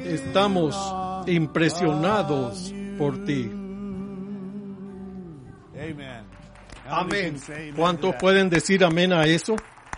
Estamos impresionados por ti. Amén. ¿Cuántos pueden decir amén a eso?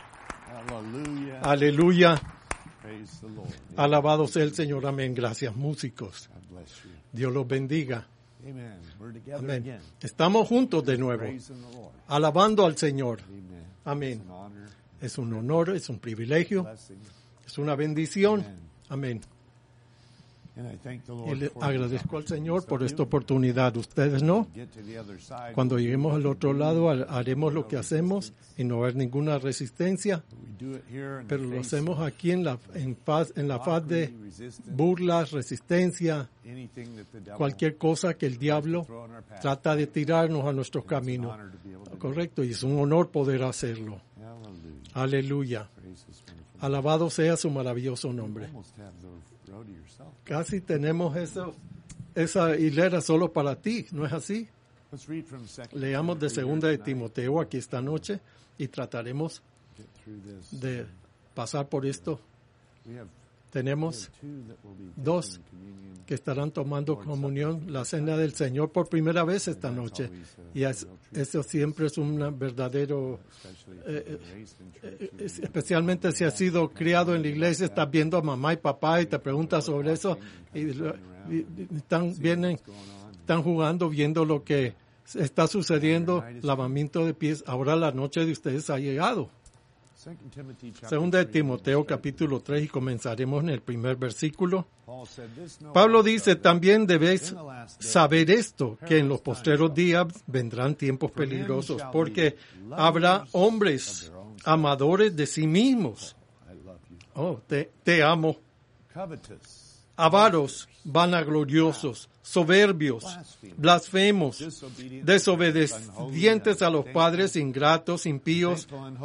Aleluya. Alabado sea el Señor. Amén. Gracias, músicos. Dios los bendiga. Amén. Estamos juntos de nuevo, alabando al Señor. Amén. Es un honor, es un privilegio, es una bendición. Amén. Y le agradezco al Señor por esta oportunidad. Ustedes no. Cuando lleguemos al otro lado, haremos lo que hacemos y no haber ninguna resistencia. Pero lo hacemos aquí en la faz de burlas, resistencia, cualquier cosa que el diablo trata de tirarnos a nuestros caminos. Correcto, y es un honor poder hacerlo. Aleluya. Alabado sea su maravilloso nombre. Casi tenemos esa hilera solo para ti, ¿no es así? Leamos de 2 de Timoteo aquí esta noche y trataremos de pasar por esto. Tenemos 2 que estarán tomando comunión, la cena del Señor por primera vez esta noche. Y eso siempre es un verdadero, especialmente si has sido criado en la iglesia, estás viendo a mamá y papá y te preguntas sobre eso y están jugando, viendo lo que está sucediendo, lavamiento de pies. Ahora la noche de ustedes ha llegado. 2 de Timoteo capítulo 3 y comenzaremos en el primer versículo. Pablo dice, también debéis saber esto, que en los postreros días vendrán tiempos peligrosos, porque habrá hombres amadores de sí mismos. Oh, te amo. Avaros, vanagloriosos, soberbios, blasfemos, desobedientes a los padres, ingratos, impíos,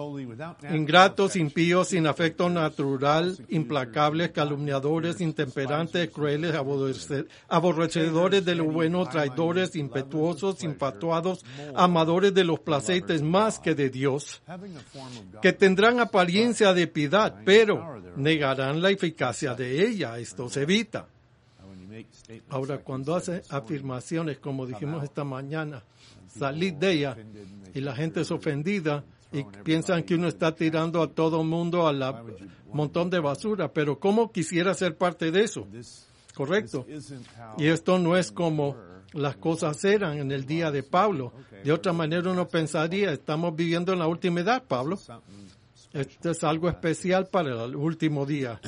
sin afecto natural, implacables, calumniadores, intemperantes, crueles, aborrecedores de lo bueno, traidores, impetuosos, infatuados, amadores de los placeres más que de Dios, que tendrán apariencia de piedad, pero negarán la eficacia de ella. Esto se evita. Ahora, cuando hace afirmaciones, como dijimos esta mañana, salid de ella, y la gente es ofendida y piensan que uno está tirando a todo mundo a montón de basura, pero ¿cómo quisiera ser parte de eso? Correcto. Y esto no es como las cosas eran en el día de Pablo. De otra manera uno pensaría, estamos viviendo en la última edad, Pablo. Esto es algo especial para el último día.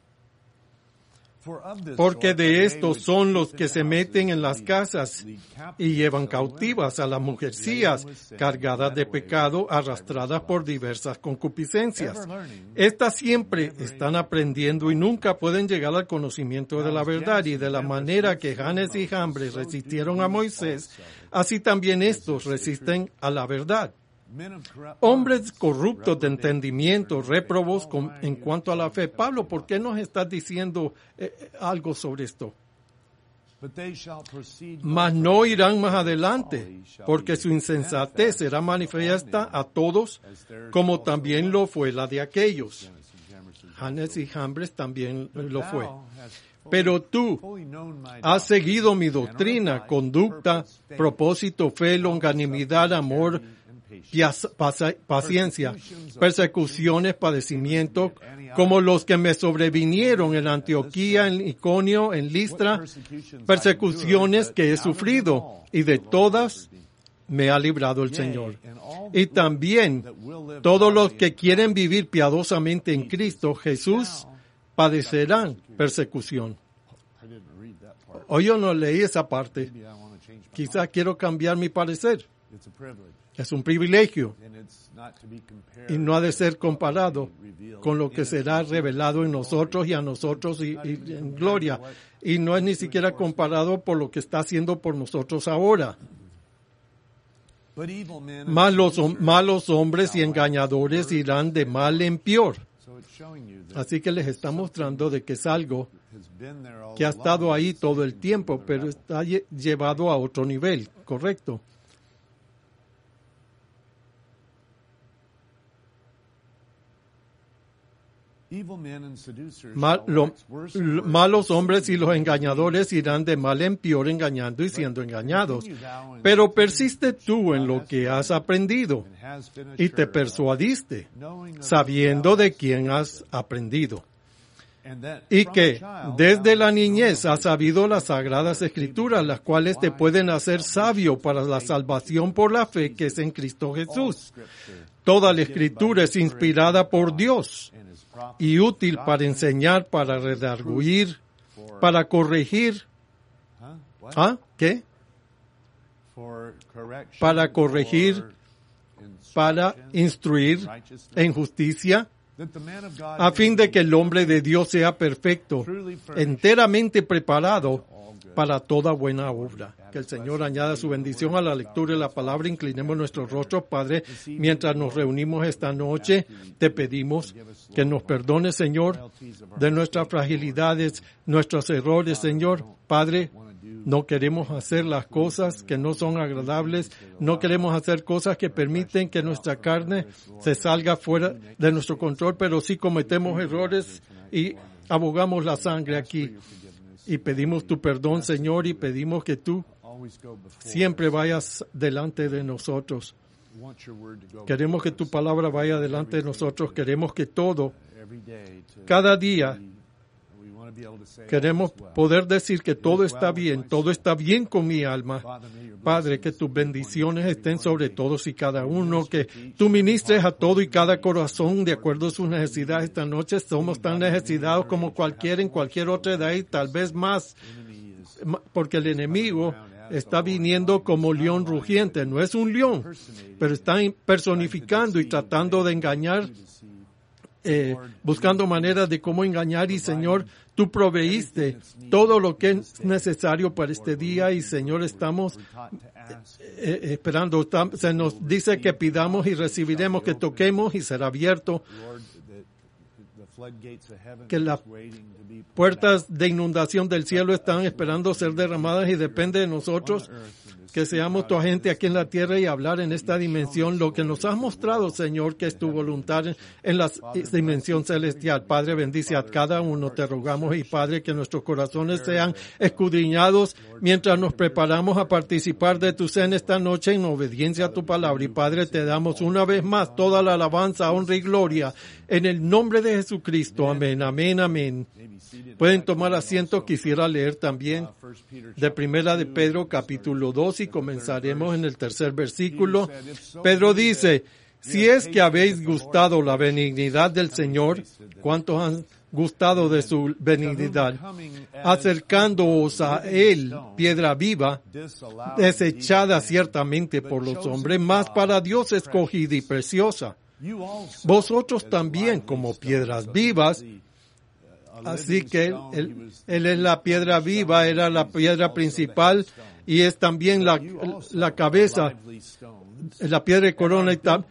Porque de estos son los que se meten en las casas y llevan cautivas a las mujercillas cargadas de pecado, arrastradas por diversas concupiscencias. Estas siempre están aprendiendo y nunca pueden llegar al conocimiento de la verdad, y de la manera que Janes y Jambres resistieron a Moisés, así también estos resisten a la verdad. Hombres corruptos de entendimiento, réprobos en cuanto a la fe. Pablo, ¿por qué nos estás diciendo algo sobre esto? Mas no irán más adelante, porque su insensatez será manifiesta a todos, como también lo fue la de aquellos. Janes y Jambres también lo fue. Pero tú has seguido mi doctrina, conducta, propósito, fe, longanimidad, amor, paciencia, persecuciones, padecimientos, como los que me sobrevinieron en Antioquía, en Iconio, en Listra, persecuciones que he sufrido, y de todas me ha librado el Señor. Y también todos los que quieren vivir piadosamente en Cristo Jesús padecerán persecución. Hoy yo no leí esa parte. Quizás quiero cambiar mi parecer. Es un privilegio y no ha de ser comparado con lo que será revelado en nosotros y a nosotros y en gloria. Y no es ni siquiera comparado por lo que está haciendo por nosotros ahora. Malos hombres y engañadores irán de mal en peor. Así que les está mostrando de que es algo que ha estado ahí todo el tiempo, pero está llevado a otro nivel, ¿correcto? Malos hombres y los engañadores irán de mal en peor engañando y siendo engañados. Pero persiste tú en lo que has aprendido y te persuadiste, sabiendo de quién has aprendido. Y que desde la niñez has sabido las sagradas escrituras, las cuales te pueden hacer sabio para la salvación por la fe que es en Cristo Jesús. Toda la escritura es inspirada por Dios y útil para enseñar, para redarguir, para corregir. ¿Qué? Para corregir, para instruir en justicia, a fin de que el hombre de Dios sea perfecto, enteramente preparado para toda buena obra. Que el Señor añada su bendición a la lectura de la palabra. Inclinemos nuestros rostros, Padre, mientras nos reunimos esta noche. Te pedimos que nos perdones, Señor, de nuestras fragilidades, nuestros errores, Señor. Padre, no queremos hacer las cosas que no son agradables, no queremos hacer cosas que permiten que nuestra carne se salga fuera de nuestro control, pero sí cometemos errores y abogamos la sangre aquí. Y pedimos tu perdón, Señor, y pedimos que tú siempre vayas delante de nosotros. Queremos que tu palabra vaya delante de nosotros. Queremos que todo, cada día, queremos poder decir que todo está bien con mi alma. Padre, que tus bendiciones estén sobre todos y cada uno, que tú ministres a todo y cada corazón de acuerdo a sus necesidades. Esta noche somos tan necesitados como cualquiera en cualquier otra edad y tal vez más, porque el enemigo está viniendo como león rugiente. No es un león, pero está personificando y tratando de engañar, buscando maneras de cómo engañar. Y Señor, tú proveíste todo lo que es necesario para este día y Señor, estamos esperando. Se nos dice que pidamos y recibiremos, que toquemos y será abierto, que las puertas de inundación del cielo están esperando ser derramadas y depende de nosotros que seamos tu agente aquí en la tierra y hablar en esta dimensión lo que nos has mostrado, Señor, que es tu voluntad en la dimensión celestial. Padre, bendice a cada uno, te rogamos, y Padre, que nuestros corazones sean escudriñados mientras nos preparamos a participar de tu cena esta noche en obediencia a tu palabra. Y Padre, te damos una vez más toda la alabanza, honra y gloria en el nombre de Jesucristo. Amén, amén, amén. Pueden tomar asiento. Quisiera leer también de Primera de Pedro, capítulo 2, y comenzaremos en el 3 versículo. Pedro dice: si es que habéis gustado la benignidad del Señor, ¿cuántos han gustado de su benignidad? Acercándoos a Él, piedra viva, desechada ciertamente por los hombres, mas para Dios escogida y preciosa. Vosotros también, como piedras vivas. Así que él es la piedra viva, era la piedra principal y es también la cabeza, la piedra de corona y tal.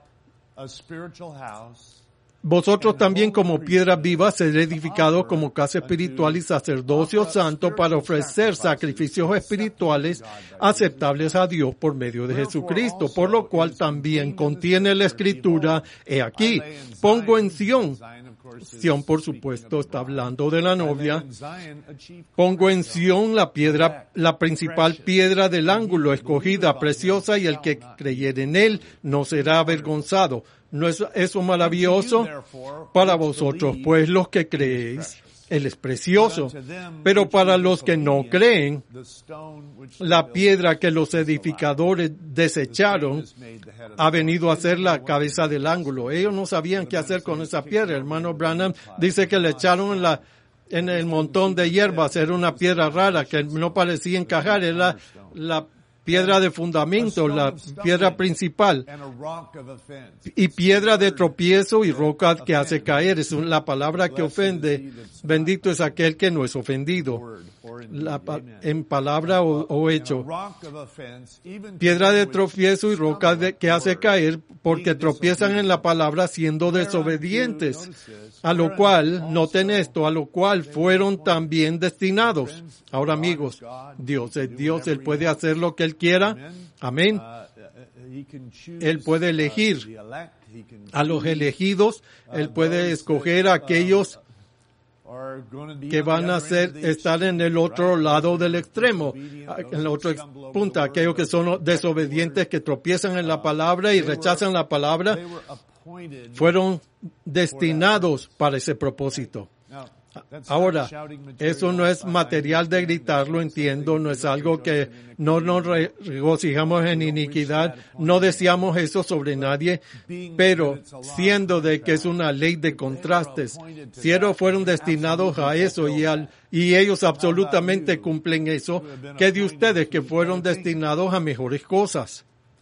Vosotros también como piedras vivas sed edificados como casa espiritual y sacerdocio santo para ofrecer sacrificios espirituales aceptables a Dios por medio de Jesucristo, por lo cual también contiene la Escritura: he aquí, pongo en Sión. Sión, por supuesto, está hablando de la novia. Pongo en Sión la piedra, la principal piedra del ángulo, escogida, preciosa, y el que creyere en él no será avergonzado. ¿No es eso maravilloso? Para vosotros, pues, los que creéis, él es precioso. Pero para los que no creen, la piedra que los edificadores desecharon ha venido a ser la cabeza del ángulo. Ellos no sabían qué hacer con esa piedra. Hermano Branham dice que le echaron en el montón de hierbas. Era una piedra rara que no parecía encajar. Era la piedra de fundamento, la piedra principal, y piedra de tropiezo y roca que hace caer. Es la palabra que ofende. Bendito es aquel que no es ofendido en palabra o hecho. Piedra de tropiezo y roca que hace caer, porque tropiezan en la palabra siendo desobedientes, a lo cual, noten esto, a lo cual fueron también destinados. Ahora, amigos, Dios es Dios, Él puede hacer lo que Él quiera. Amén. Él puede elegir a los elegidos. Él puede escoger a aquellos que van a estar en el otro lado del extremo, en la otra punta, aquellos que son desobedientes, que tropiezan en la palabra y rechazan la palabra, fueron destinados para ese propósito. Ahora, eso no es material de gritar, lo entiendo, no es algo que no nos regocijamos en iniquidad, no deseamos eso sobre nadie, pero siendo de que es una ley de contrastes, si ellos fueron destinados a eso y ellos absolutamente cumplen eso, ¿qué de ustedes que fueron destinados a mejores cosas?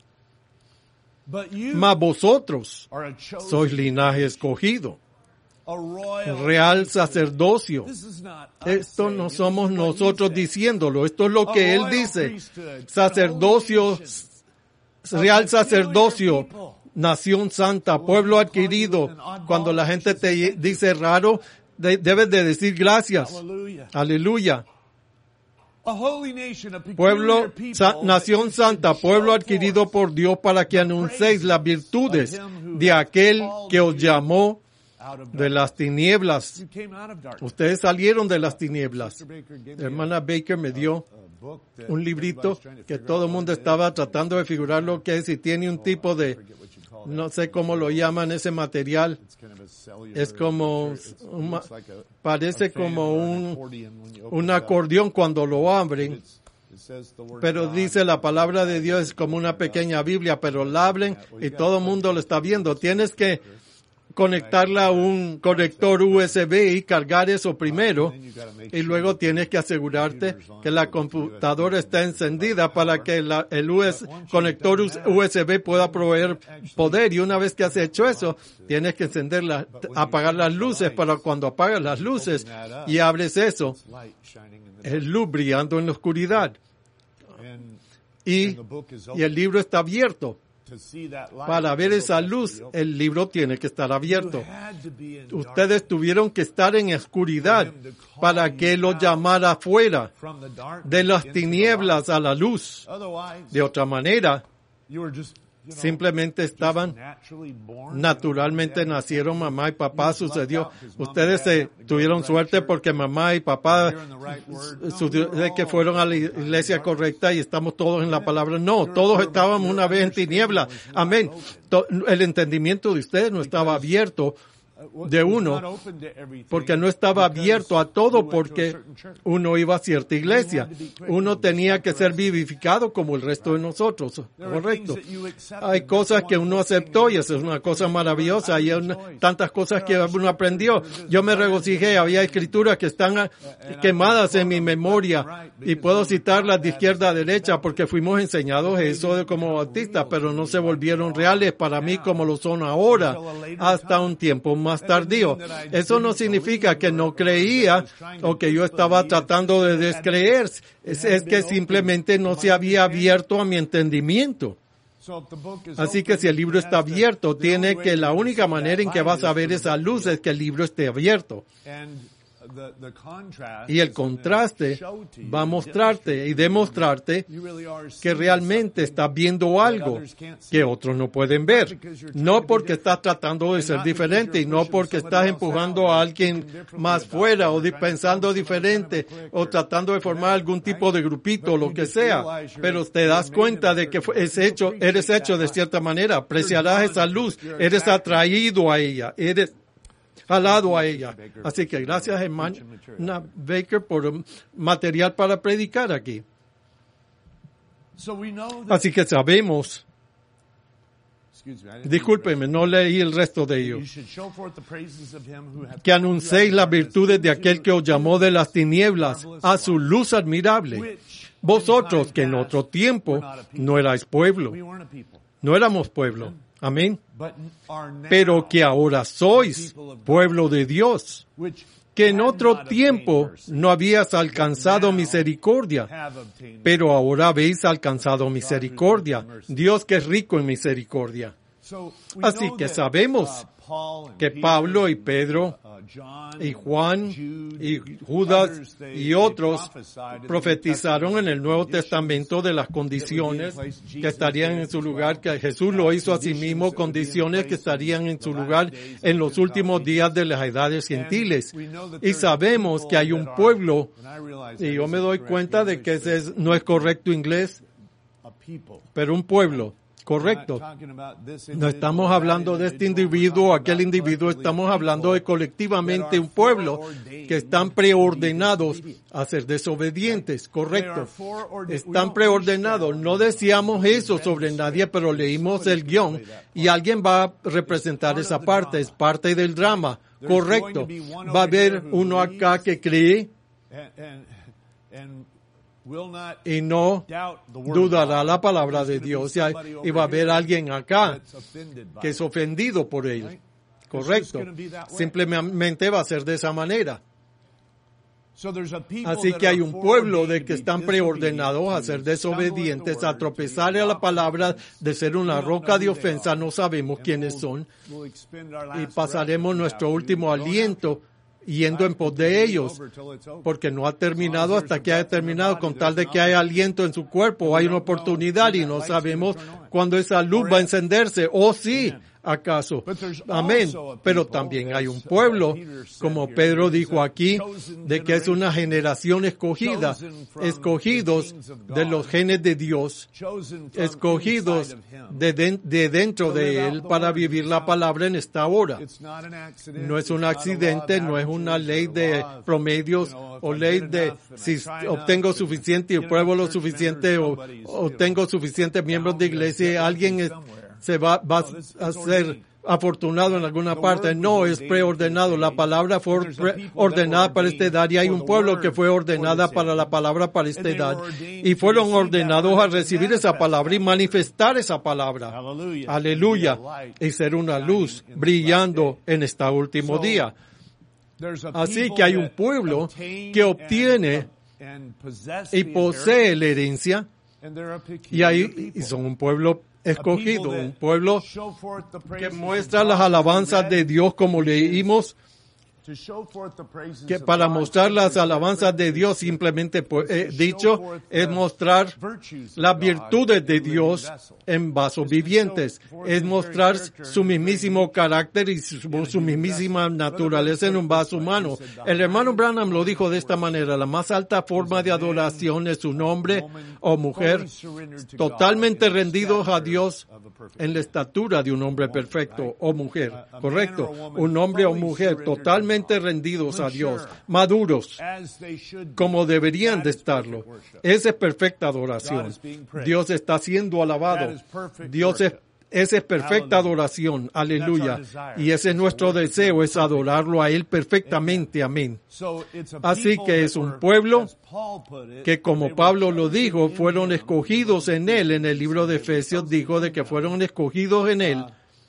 Mas vosotros sois linaje escogido, real sacerdocio. Esto no somos nosotros diciéndolo, esto es lo que él dice. Sacerdocio, real sacerdocio, nación santa, pueblo adquirido. Cuando la gente te dice raro, debes de decir gracias. Aleluya. Pueblo, nación santa, pueblo adquirido por Dios para que anunciéis las virtudes de aquel que os llamó de las tinieblas. Ustedes salieron de las tinieblas. La hermana Baker me dio un librito que todo el mundo estaba tratando de figurar lo que es y tiene un tipo de, no sé cómo lo llaman ese material. Es como, parece como un acordeón cuando lo abren. Pero dice la palabra de Dios es como una pequeña Biblia, pero la abren y todo el mundo lo está viendo. Tienes que conectarla a un conector USB y cargar eso primero, y luego tienes que asegurarte que la computadora está encendida para que el conector USB pueda proveer poder, y una vez que has hecho eso, tienes que apagar las luces, para cuando apagas las luces y abres eso, es luz brillando en la oscuridad, y el libro está abierto. Para ver esa luz, el libro tiene que estar abierto. Ustedes tuvieron que estar en oscuridad para que lo llamara afuera, de las tinieblas a la luz. De otra manera, simplemente estaban, naturalmente nacieron mamá y papá, sucedió. Ustedes tuvieron suerte porque mamá y papá sucedió que fueron a la iglesia correcta y estamos todos en la palabra. No, todos estábamos una vez en tinieblas. Amén. El entendimiento de ustedes no estaba abierto de uno, porque no estaba abierto a todo, porque uno iba a cierta iglesia. Uno tenía que ser vivificado como el resto de nosotros, correcto. Hay cosas que uno aceptó y eso es una cosa maravillosa. Hay tantas cosas que uno aprendió. Yo me regocijé, había escrituras que están quemadas en mi memoria y puedo citarlas de izquierda a derecha porque fuimos enseñados eso como bautistas, pero no se volvieron reales para mí como lo son ahora, hasta un tiempo más tardío. Eso no significa que no creía o que yo estaba tratando de descreer. Es que simplemente no se había abierto a mi entendimiento. Así que si el libro está abierto, tiene que la única manera en que vas a ver esa luz es que el libro esté abierto. Y el contraste va a mostrarte y demostrarte que realmente estás viendo algo que otros no pueden ver. No porque estás tratando de ser diferente y no porque estás empujando a alguien más fuera o pensando diferente o tratando de formar algún tipo de grupito o lo que sea. Pero te das cuenta de que eres hecho de cierta manera. Apreciarás esa luz. Eres atraído a ella. Eres jalado a ella. Así que gracias, hermana Baker, por material para predicar aquí. Así que sabemos, discúlpeme, no leí el resto de ello, que anunciéis las virtudes de aquel que os llamó de las tinieblas a su luz admirable. Vosotros que en otro tiempo no erais pueblo, no éramos pueblo. Amén. Pero que ahora sois pueblo de Dios, que en otro tiempo no habías alcanzado misericordia, pero ahora habéis alcanzado misericordia. Dios que es rico en misericordia. Así que sabemos que Pablo y Pedro y Juan y Judas y otros profetizaron en el Nuevo Testamento de las condiciones que estarían en su lugar, que Jesús lo hizo a sí mismo, condiciones que estarían en su lugar en los últimos días de las edades gentiles. Y sabemos que hay un pueblo, y yo me doy cuenta de que ese no es correcto inglés, pero un pueblo. Correcto. No estamos hablando de este individuo o aquel individuo, estamos hablando de colectivamente un pueblo que están preordenados a ser desobedientes. Correcto. Están preordenados. No decíamos eso sobre nadie, pero leímos el guión y alguien va a representar esa parte. Es parte del drama. Correcto. Va a haber uno acá que cree y no dudará la palabra de Dios. Y va a haber alguien acá que es ofendido por él. Correcto. Simplemente va a ser de esa manera. Así que hay un pueblo de que están preordenados a ser desobedientes, a tropezarle a la palabra, de ser una roca de ofensa. No sabemos quiénes son. Y pasaremos nuestro último aliento yendo en pos de ellos, porque no ha terminado hasta que haya terminado, con tal de que haya aliento en su cuerpo, hay una oportunidad y no sabemos cuándo esa luz va a encenderse. Oh sí, acaso. Amén. Pero también hay un pueblo, como Pedro dijo aquí, de que es una generación escogida, escogidos de los genes de Dios, escogidos de dentro de Él para vivir la palabra en esta hora. No es un accidente, no es una ley de promedios o ley de si obtengo suficiente y pruebo lo suficiente o tengo suficientes miembros de iglesia, alguien se va a ser afortunado en alguna parte. No, es preordenado. La palabra fue ordenada para esta edad y hay un pueblo que fue ordenada para la palabra para esta edad. Y fueron ordenados a recibir esa palabra y manifestar esa palabra. Aleluya. Y ser una luz brillando en este último día. Así que hay un pueblo que obtiene y posee la herencia y son un pueblo escogido, un pueblo que muestra las alabanzas de Dios, como leímos, que para mostrar las alabanzas de Dios, simplemente dicho, es mostrar las virtudes de Dios en vasos vivientes, es mostrar su mismísimo carácter y su mismísima naturaleza en un vaso humano. El hermano Branham lo dijo de esta manera: la más alta forma de adoración es un hombre o mujer totalmente rendidos a Dios en la estatura de un hombre perfecto o mujer, correcto, un hombre o mujer totalmente rendidos a Dios, maduros, como deberían de estarlo. Esa es perfecta adoración. Dios está siendo alabado. Esa es perfecta adoración. Aleluya. Y ese es nuestro deseo, es adorarlo a Él perfectamente. Amén. Así que es un pueblo que, como Pablo lo dijo, fueron escogidos en Él. En el libro de Efesios dijo de que fueron escogidos en Él.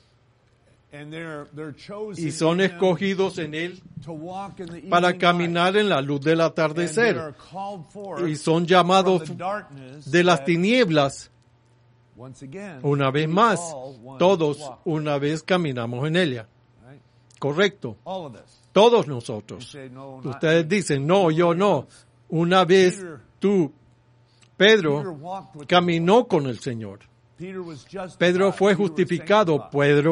Y son escogidos en Él para caminar en la luz del atardecer. Y son llamados de las tinieblas. Una vez más, todos una vez caminamos en ella. Correcto. Todos nosotros. Ustedes dicen, no, yo no. Una vez Pedro caminó con el Señor. Pedro fue justificado,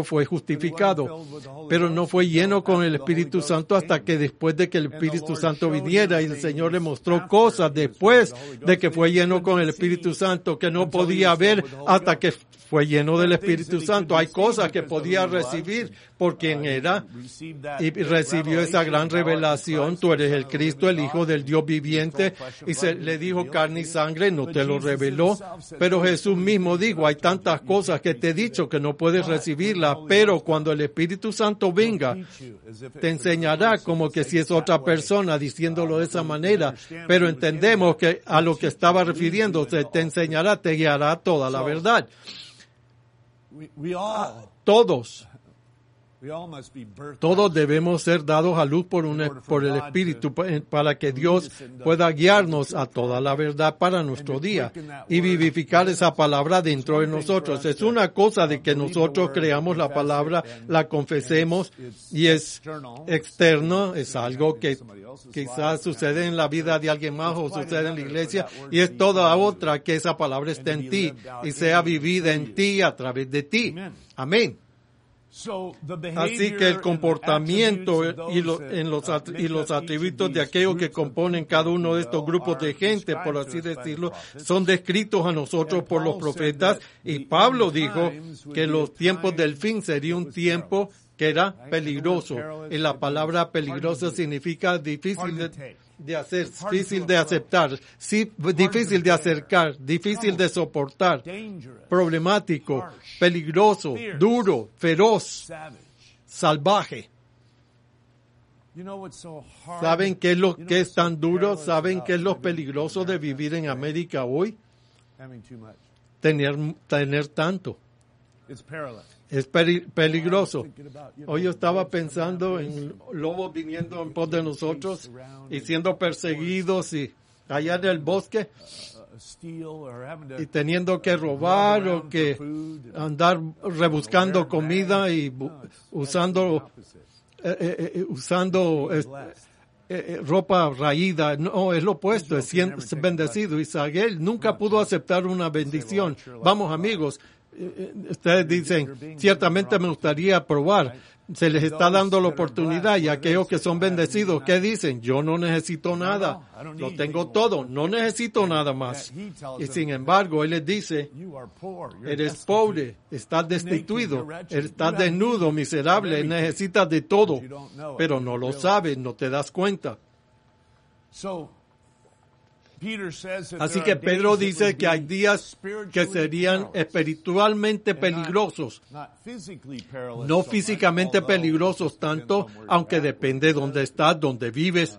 pero no fue lleno con el Espíritu Santo hasta que después de que el Espíritu Santo viniera, y el Señor le mostró cosas después de que fue lleno con el Espíritu Santo que no podía ver hasta que fue lleno del Espíritu Santo. Hay cosas que podía recibir por quien era y recibió esa gran revelación: tú eres el Cristo, el Hijo del Dios viviente, y se le dijo carne y sangre, no te lo reveló, pero Jesús mismo dijo: hay tantas cosas que te he dicho que no puedes recibirlas, pero cuando el Espíritu Santo venga, te enseñará, como que si es otra persona diciéndolo de esa manera, pero entendemos que a lo que estaba refiriéndose, te enseñará, te guiará toda la verdad. Todos Todos debemos ser dados a luz por el Espíritu para que Dios pueda guiarnos a toda la verdad para nuestro día y vivificar esa palabra dentro de nosotros. Es una cosa de que nosotros creamos la palabra, la confesemos y es externo, es algo que quizás sucede en la vida de alguien más o sucede en la iglesia, y es toda otra que esa palabra esté en ti y sea vivida en ti a través de ti. Amén. Así que el comportamiento y los atributos de aquellos que componen cada uno de estos grupos de gente, por así decirlo, son descritos a nosotros por los profetas, y Pablo dijo que los tiempos del fin sería un tiempo que era peligroso, y la palabra peligroso significa difícil de hacer, difícil de aceptar, sí, difícil de acercar, difícil de soportar, problemático, peligroso, duro, feroz, salvaje. ¿Saben qué es lo que es tan duro? ¿Saben qué es lo peligroso de vivir en América hoy? Tener tanto. Es peligroso. Hoy yo estaba pensando en lobos viniendo en pos de nosotros y siendo perseguidos y allá en el bosque y teniendo que robar o que andar rebuscando comida y usando ropa raída. No, es lo opuesto, es bendecido. Isaguel nunca pudo aceptar una bendición. Vamos, amigos. Ustedes dicen, ciertamente me gustaría probar. Se les está dando la oportunidad, y aquellos que son bendecidos, ¿qué dicen? Yo no necesito nada, lo tengo todo, no necesito nada más. Y sin embargo, Él les dice, eres pobre, estás destituido, estás desnudo, miserable, necesitas de todo, pero no lo sabes, no te das cuenta. Así que Pedro dice que hay días que serían espiritualmente peligrosos, no físicamente peligrosos tanto, aunque depende de dónde estás, dónde vives.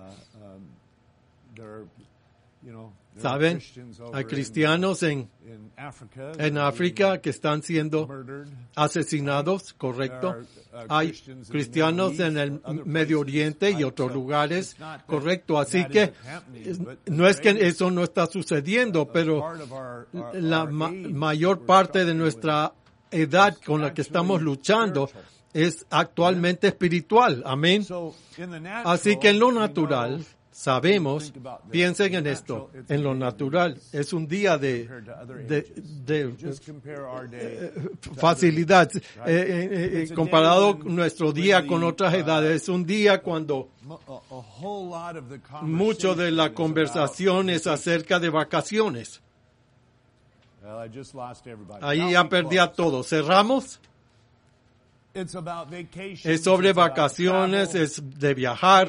¿Saben? Hay cristianos en África que están siendo asesinados, correcto. Hay cristianos en el Medio Oriente y otros lugares, correcto. Así que no es que eso no está sucediendo, pero la mayor parte de nuestra edad con la que estamos luchando es actualmente espiritual. Amén. Así que en lo natural, sabemos, piensen en esto, en lo natural, es un día de facilidad, comparado nuestro día con otras edades, es un día cuando mucho de la conversación es acerca de vacaciones. Ahí ya perdí a todos. ¿Cerramos? Es sobre vacaciones, es de viajar.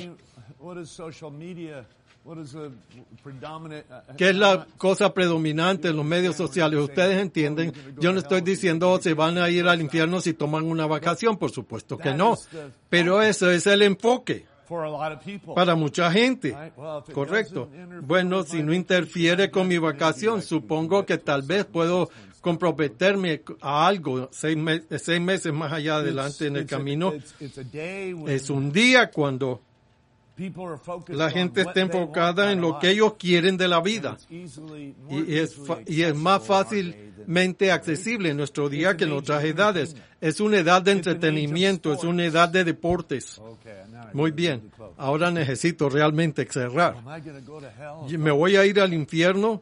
¿Qué es la cosa predominante en los medios sociales? Ustedes entienden, yo no estoy diciendo se van a ir al infierno si toman una vacación, por supuesto que no, pero eso es el enfoque para mucha gente, correcto. Bueno, si no interfiere con mi vacación, supongo que tal vez puedo comprometerme a algo 6 meses más allá adelante en el camino. Es un día cuando la gente está enfocada en lo que ellos quieren de la vida, y es más fácilmente accesible en nuestro día que en otras edades. Es una edad de entretenimiento, es una edad de deportes. Muy bien, ahora necesito realmente cerrar. ¿Me voy a ir al infierno?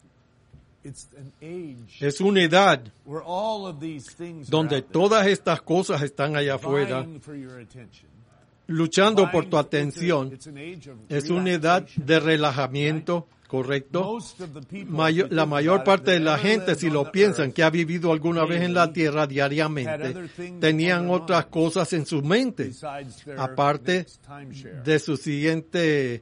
Es una edad donde todas estas cosas están allá afuera, luchando por tu atención. Es una edad de relajamiento, correcto. La mayor parte de la gente, si lo piensan, que ha vivido alguna vez en la tierra diariamente, tenían otras cosas en su mente, aparte de su siguiente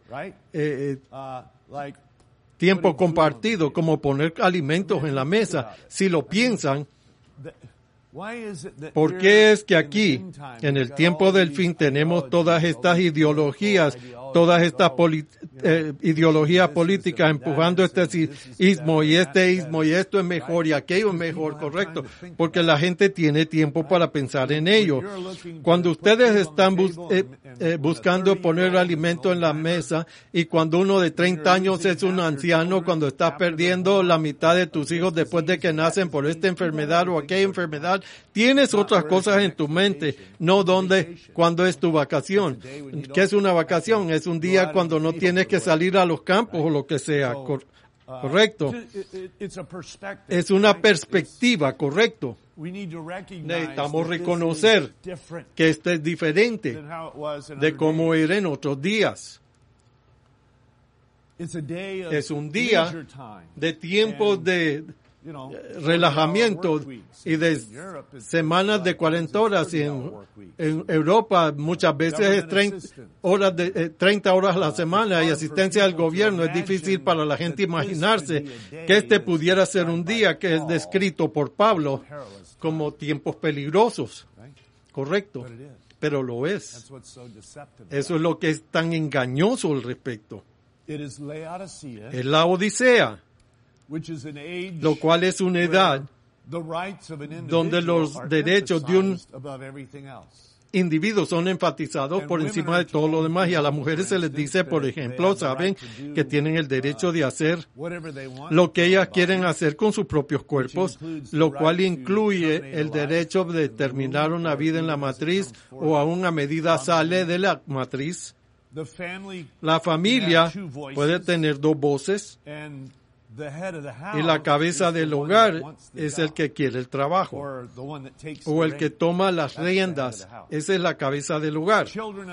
tiempo compartido, como poner alimentos en la mesa. Si lo piensan, ¿por qué es que aquí, en el tiempo del fin, tenemos todas estas ideologías todas estas ideologías políticas empujando este ismo y este ismo y esto es mejor y aquello es mejor, correcto, porque la gente tiene tiempo para pensar en ello. Cuando ustedes están buscando poner alimento en la mesa y cuando uno de 30 años es un anciano, cuando estás perdiendo la mitad de tus hijos después de que nacen por esta enfermedad o aquella enfermedad, tienes otras cosas en tu mente, no cuándo es tu vacación. ¿Qué es una vacación? Es un día cuando no tienes que salir a los campos o lo que sea, correcto. Es una perspectiva, correcto. Necesitamos reconocer que esto es diferente de cómo era en otros días. Es un día de tiempos de relajamiento y de semanas de 40 horas. Y en Europa muchas veces es 30 horas a la semana y asistencia al gobierno. Es difícil para la gente imaginarse que este pudiera ser un día que es descrito por Pablo como tiempos peligrosos. Correcto. Pero lo es. Eso es lo que es tan engañoso al respecto. Es la Odisea, lo cual es una edad donde los derechos de un individuos son enfatizados por encima de todo lo demás, y a las mujeres se les dice, por ejemplo, saben que tienen el derecho de hacer lo que ellas quieren hacer con sus propios cuerpos, lo cual incluye el derecho de terminar una vida en la matriz o aún a medida sale de la matriz. La familia puede tener dos voces y la cabeza del hogar es el que quiere el trabajo o el que toma las riendas. Esa es la cabeza del hogar.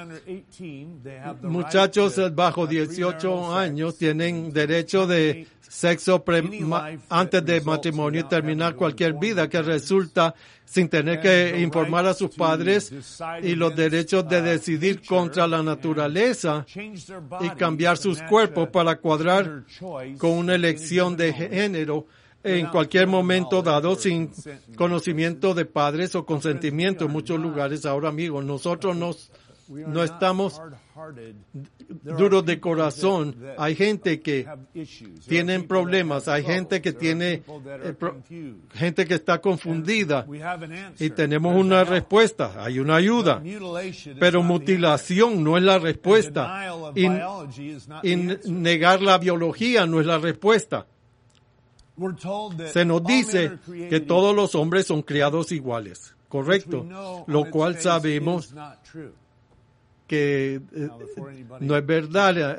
Muchachos bajo 18 años tienen derecho de sexo antes de matrimonio y terminar cualquier vida que resulta sin tener que informar a sus padres, y los derechos de decidir contra la naturaleza y cambiar sus cuerpos para cuadrar con una elección de género en cualquier momento dado sin conocimiento de padres o consentimiento. En muchos lugares ahora, amigos, nosotros no estamos duros de corazón. Hay gente que tiene problemas, hay gente que tiene gente que está confundida, y tenemos una respuesta, hay una ayuda, pero mutilación no es la respuesta, y negar la biología no es la respuesta. Se nos dice que todos los hombres son creados iguales, correcto, lo cual sabemos que no es verdad,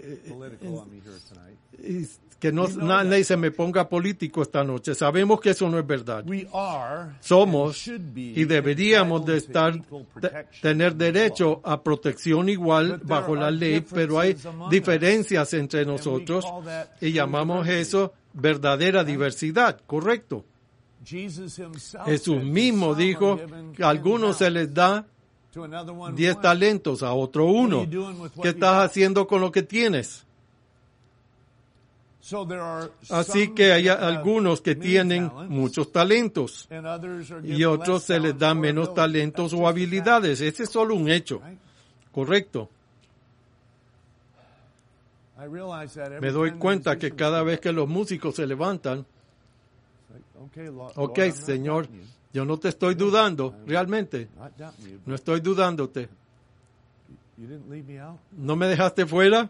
que nadie se me ponga político esta noche. Sabemos que eso no es verdad. Somos y deberíamos de tener derecho a protección igual bajo la ley, pero hay diferencias entre nosotros y llamamos eso verdadera diversidad, correcto. Jesús mismo dijo que a algunos se les da 10 talentos, a otro 1. ¿Qué estás haciendo con lo que tienes? Así que hay algunos que tienen muchos talentos y otros se les dan menos talentos o habilidades. Ese es solo un hecho. Correcto. Me doy cuenta que cada vez que los músicos se levantan, ok, Señor, yo no te estoy dudando, realmente. No estoy dudándote. ¿No me dejaste fuera?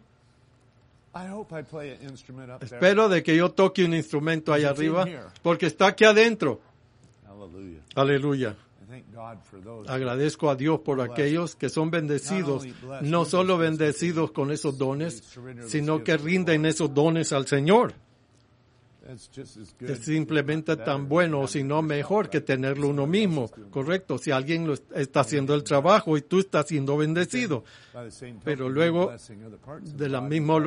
Espero de que yo toque un instrumento allá arriba, porque está aquí adentro. Aleluya. Agradezco a Dios por aquellos que son bendecidos, no solo bendecidos con esos dones, sino que rinden esos dones al Señor. Es simplemente tan bueno, o si no mejor, que tenerlo uno mismo, correcto. Si alguien está haciendo el trabajo y tú estás siendo bendecido, pero luego de la misma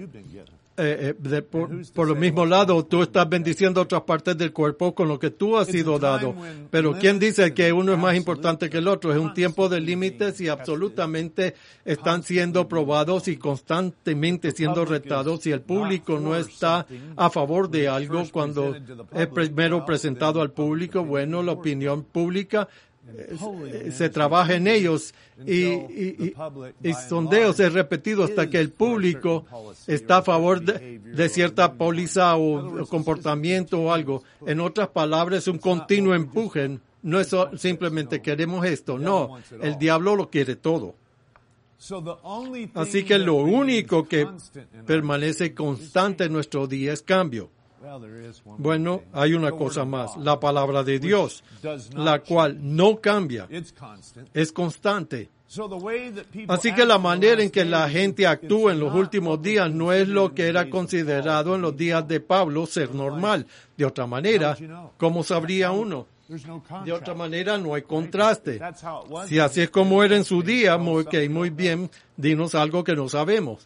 por lo mismo lado, tú estás bendiciendo otras partes del cuerpo con lo que tú has sido dado. Pero ¿quién dice que uno es más importante que el otro? Es un tiempo de límites y absolutamente están siendo probados y constantemente siendo retados. Si el público no está a favor de algo cuando es primero presentado al público, bueno, la opinión pública se trabaja en ellos y sondeos es repetido hasta que el público está a favor de cierta póliza o comportamiento o algo. En otras palabras, es un continuo empuje. No es simplemente queremos esto. No, el diablo lo quiere todo. Así que lo único que permanece constante en nuestro día es cambio. Bueno, hay una cosa más, la palabra de Dios, la cual no cambia, es constante. Así que la manera en que la gente actúa en los últimos días no es lo que era considerado en los días de Pablo ser normal. De otra manera, ¿cómo sabría uno? De otra manera, no hay contraste. Si así es como era en su día, muy bien, dinos algo que no sabemos.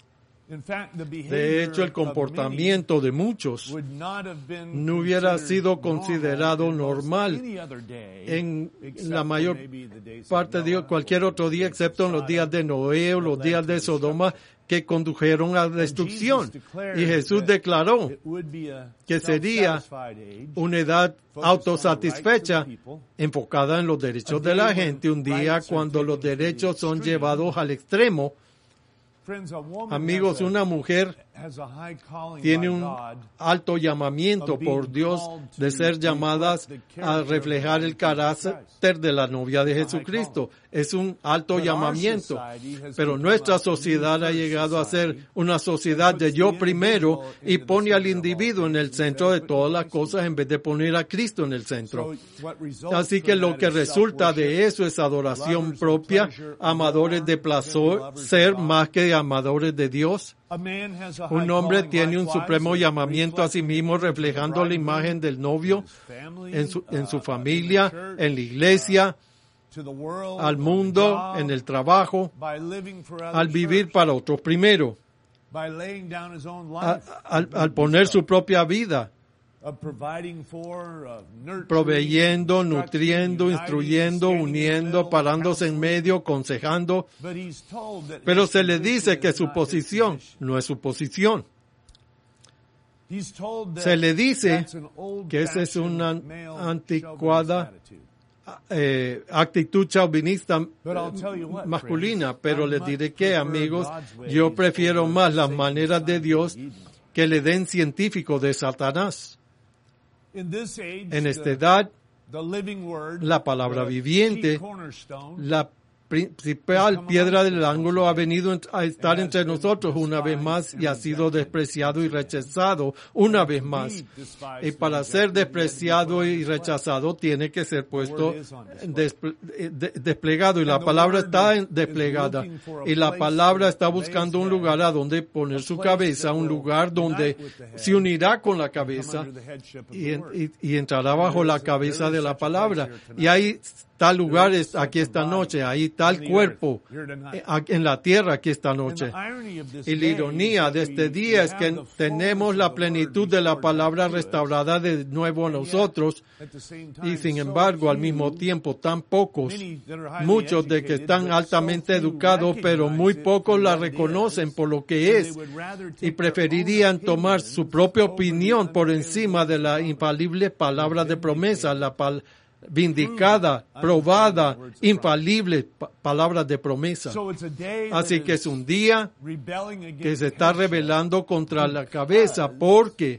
De hecho, el comportamiento de muchos no hubiera sido considerado normal en la mayor parte de cualquier otro día, excepto en los días de Noé o los días de Sodoma, que condujeron a la destrucción. Y Jesús declaró que sería una edad autosatisfecha, enfocada en los derechos de la gente, un día cuando los derechos son llevados al extremo. Amigos, una mujer tiene un alto llamamiento por Dios de ser llamadas a reflejar el carácter de la novia de Jesucristo. Es un alto llamamiento, pero nuestra sociedad ha llegado a ser una sociedad de yo primero y pone al individuo en el centro de todas las cosas en vez de poner a Cristo en el centro. Así que lo que resulta de eso es adoración propia, amadores de placer más que amadores de Dios. Un hombre tiene un supremo llamamiento a sí mismo reflejando la imagen del novio en su familia, en la iglesia, al mundo, en el trabajo, al vivir para otros primero, al poner su propia vida, proveyendo, nutriendo, instruyendo, uniendo, parándose en medio, aconsejando. Pero se le dice que su posición no es su posición. Se le dice que esa es una anticuada actitud chauvinista masculina, pero les diré que, amigos, yo prefiero más las maneras de Dios que el Edén científico de Satanás. En esta edad, la palabra viviente, la principal piedra del ángulo, ha venido a estar entre nosotros una vez más y ha sido despreciado y rechazado una vez más. Y para ser despreciado y rechazado tiene que ser puesto desplegado, y la palabra está desplegada, y la palabra está buscando un lugar a donde poner su cabeza, un lugar donde se unirá con la cabeza y entrará bajo la cabeza de la palabra. Y ahí tal lugar es aquí esta noche, ahí tal cuerpo en la tierra aquí esta noche. Y la ironía de este día es que tenemos la plenitud de la palabra restaurada de nuevo a nosotros, y sin embargo al mismo tiempo tan pocos, muchos de que están altamente educados, pero muy pocos la reconocen por lo que es y preferirían tomar su propia opinión por encima de la infalible palabra de promesa, la vindicada, probada, infalible palabras de promesa. Así que es un día que se está rebelando contra la cabeza, porque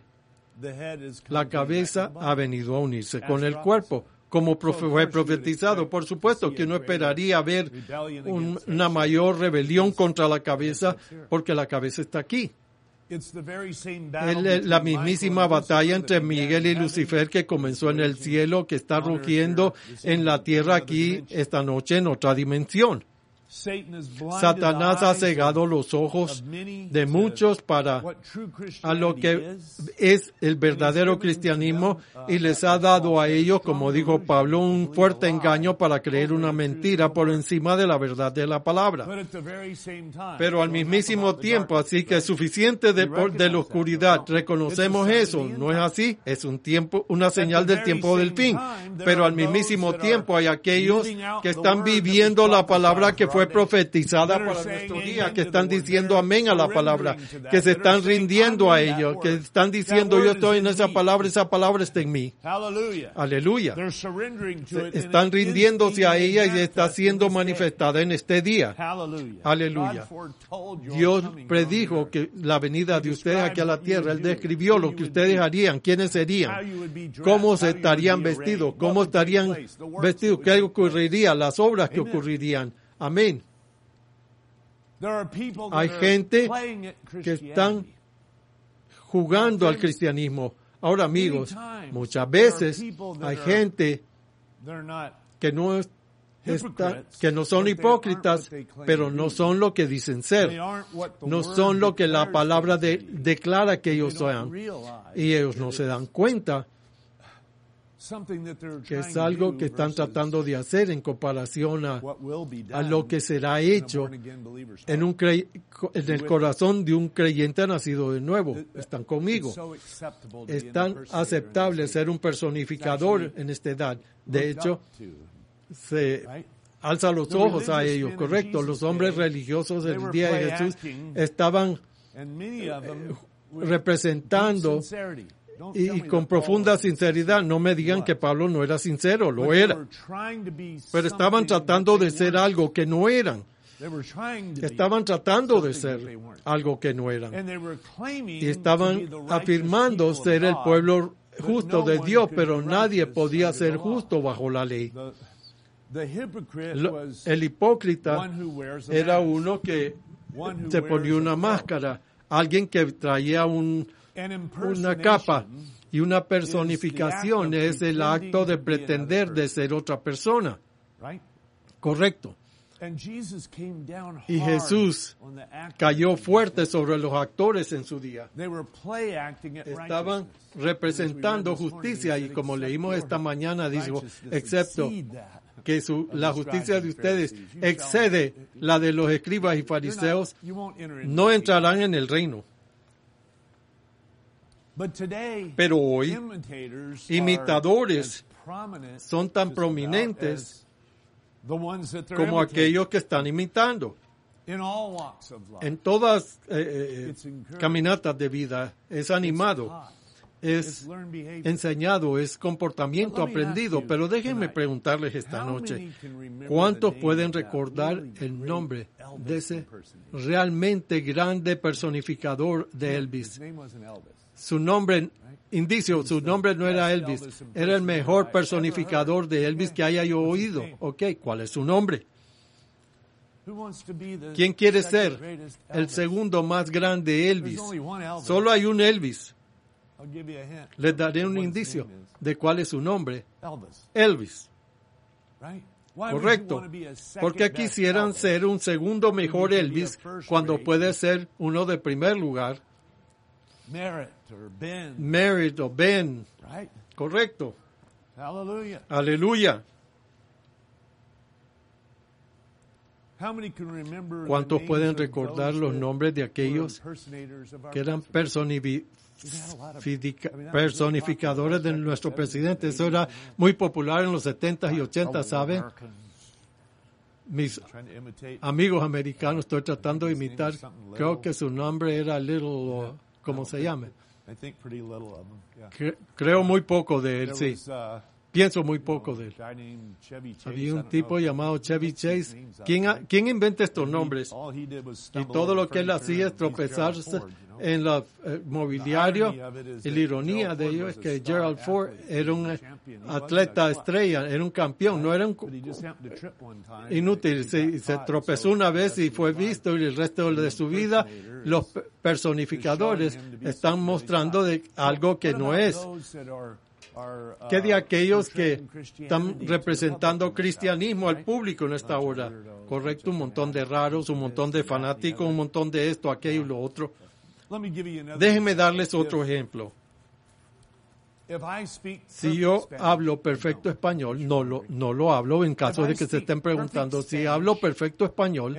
la cabeza ha venido a unirse con el cuerpo, como fue profetizado. Por supuesto que uno esperaría ver una mayor rebelión contra la cabeza, porque la cabeza está aquí. Es la mismísima batalla entre Miguel y Lucifer que comenzó en el cielo, que está rugiendo en la tierra aquí esta noche en otra dimensión. Satanás ha cegado los ojos de muchos a lo que es el verdadero cristianismo, y les ha dado a ellos, como dijo Pablo, un fuerte engaño para creer una mentira por encima de la verdad de la palabra. Pero al mismísimo tiempo, así que es suficiente de la oscuridad. Reconocemos eso, ¿no es así? Es un tiempo, una señal del tiempo del fin. Pero al mismísimo tiempo hay aquellos que están viviendo la palabra que fue profetizada para nuestro día, que están diciendo amén a la palabra, que se están rindiendo a ello, que están diciendo yo estoy en esa palabra está en mí. Aleluya. Están rindiéndose a ella y está siendo manifestada en este día. Aleluya. Dios predijo que la venida de ustedes aquí a la tierra, Él describió lo que ustedes harían, quiénes serían, cómo se estarían vestidos, qué ocurriría, las obras que ocurrirían. Amén. Hay gente que están jugando al cristianismo. Ahora, amigos, muchas veces hay gente que no son hipócritas, pero no son lo que dicen ser. No son lo que la palabra declara que ellos sean. Y ellos no se dan cuenta que es algo que están tratando de hacer en comparación a lo que será hecho en el corazón de un creyente nacido de nuevo. Están conmigo. Es tan aceptable ser un personificador en esta edad. De hecho, se alza los ojos a ellos, correcto. Los hombres religiosos del día de Jesús estaban representando y con profunda sinceridad. No me digan que Pablo no era sincero, lo era. Pero estaban tratando de ser algo que no eran. Estaban tratando de ser algo que no eran. Y estaban afirmando ser el pueblo justo de Dios, pero nadie podía ser justo bajo la ley. El hipócrita era uno que se ponía una máscara, alguien que traía una capa, y una personificación es el acto de pretender de ser otra persona. Correcto. Y Jesús cayó fuerte sobre los actores en su día. Estaban representando justicia, y como leímos esta mañana, dijo, excepto que la justicia de ustedes excede la de los escribas y fariseos, no entrarán en el reino. Pero hoy, imitadores son tan prominentes como aquellos que están imitando. En todas caminatas de vida es animado, es enseñado, es comportamiento aprendido. Pero déjenme preguntarles esta noche, ¿cuántos pueden recordar el nombre de ese realmente grande personificador de Elvis? Su nombre, su nombre no era Elvis, era el mejor personificador de Elvis que haya yo oído. Ok, ¿cuál es su nombre? ¿Quién quiere ser el segundo más grande Elvis? Solo hay un Elvis. Les daré un indicio de cuál es su nombre. Elvis. Correcto. ¿Por qué quisieran ser un segundo mejor Elvis cuando puede ser uno de primer lugar? Merritt o Ben. Correcto. Aleluya. ¿Cuántos pueden recordar los nombres de aquellos que eran personificadores de nuestro presidente? Eso era muy popular en los 70s y 80s, ¿saben? Mis amigos americanos estoy tratando de imitar. Creo que su nombre era Little, ¿cómo se llama? Creo muy poco de él, sí. Pienso muy poco de él. Había un tipo llamado Chevy Chase. ¿Quién inventa estos nombres? Y todo lo que él hacía es tropezarse en el mobiliario. Y la ironía de ello es que Gerald Ford era un atleta estrella, era un campeón, no era un inútil. Se tropezó una vez y fue visto, y el resto de su vida los personificadores están mostrando de algo que no es. ¿Qué de aquellos que están representando cristianismo al público en esta hora? Correcto, un montón de raros, un montón de fanáticos, un montón de esto, aquello y lo otro. Déjenme darles otro ejemplo. Si yo hablo perfecto español, no lo hablo en caso de que se estén preguntando. Si hablo perfecto español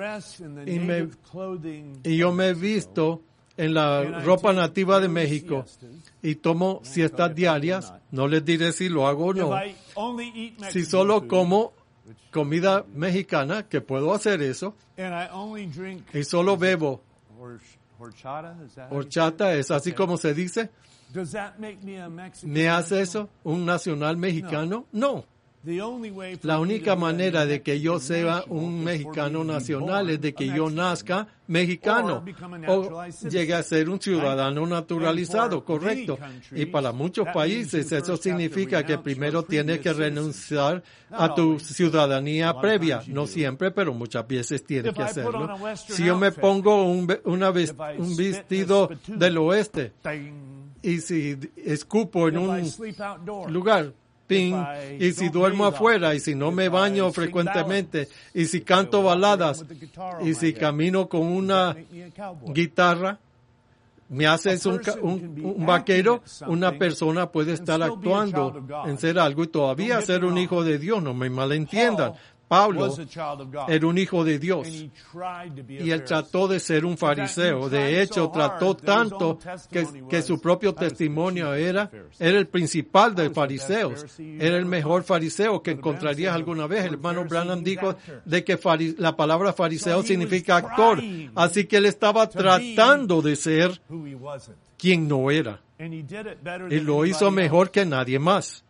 y yo me he visto en la ropa nativa de México y tomo siestas diarias, no les diré si lo hago o no. Si solo como comida mexicana, que puedo hacer eso, y solo bebo horchata, ¿es así como se dice? ¿Me hace eso un nacional mexicano? No. La única manera de que yo sea un mexicano nacional es de que yo nazca mexicano o llegue a ser un ciudadano naturalizado, correcto. Y para muchos países eso significa que primero tienes que renunciar a tu ciudadanía previa. No siempre, pero muchas veces tienes que hacerlo. Si yo me pongo un vestido del oeste y si escupo en un lugar, y si duermo afuera, y si no me baño frecuentemente, y si canto baladas, y si camino con una guitarra, me haces un vaquero, una persona puede estar actuando en ser algo y todavía ser un hijo de Dios, no me malentiendan. Pablo era un hijo de Dios y él trató de ser un fariseo. De hecho, trató tanto que su propio testimonio era el principal de fariseos. Era el mejor fariseo que encontrarías alguna vez. El hermano Branham dijo de que la palabra fariseo significa actor. Así que él estaba tratando de ser quien no era. Y lo hizo mejor que nadie más.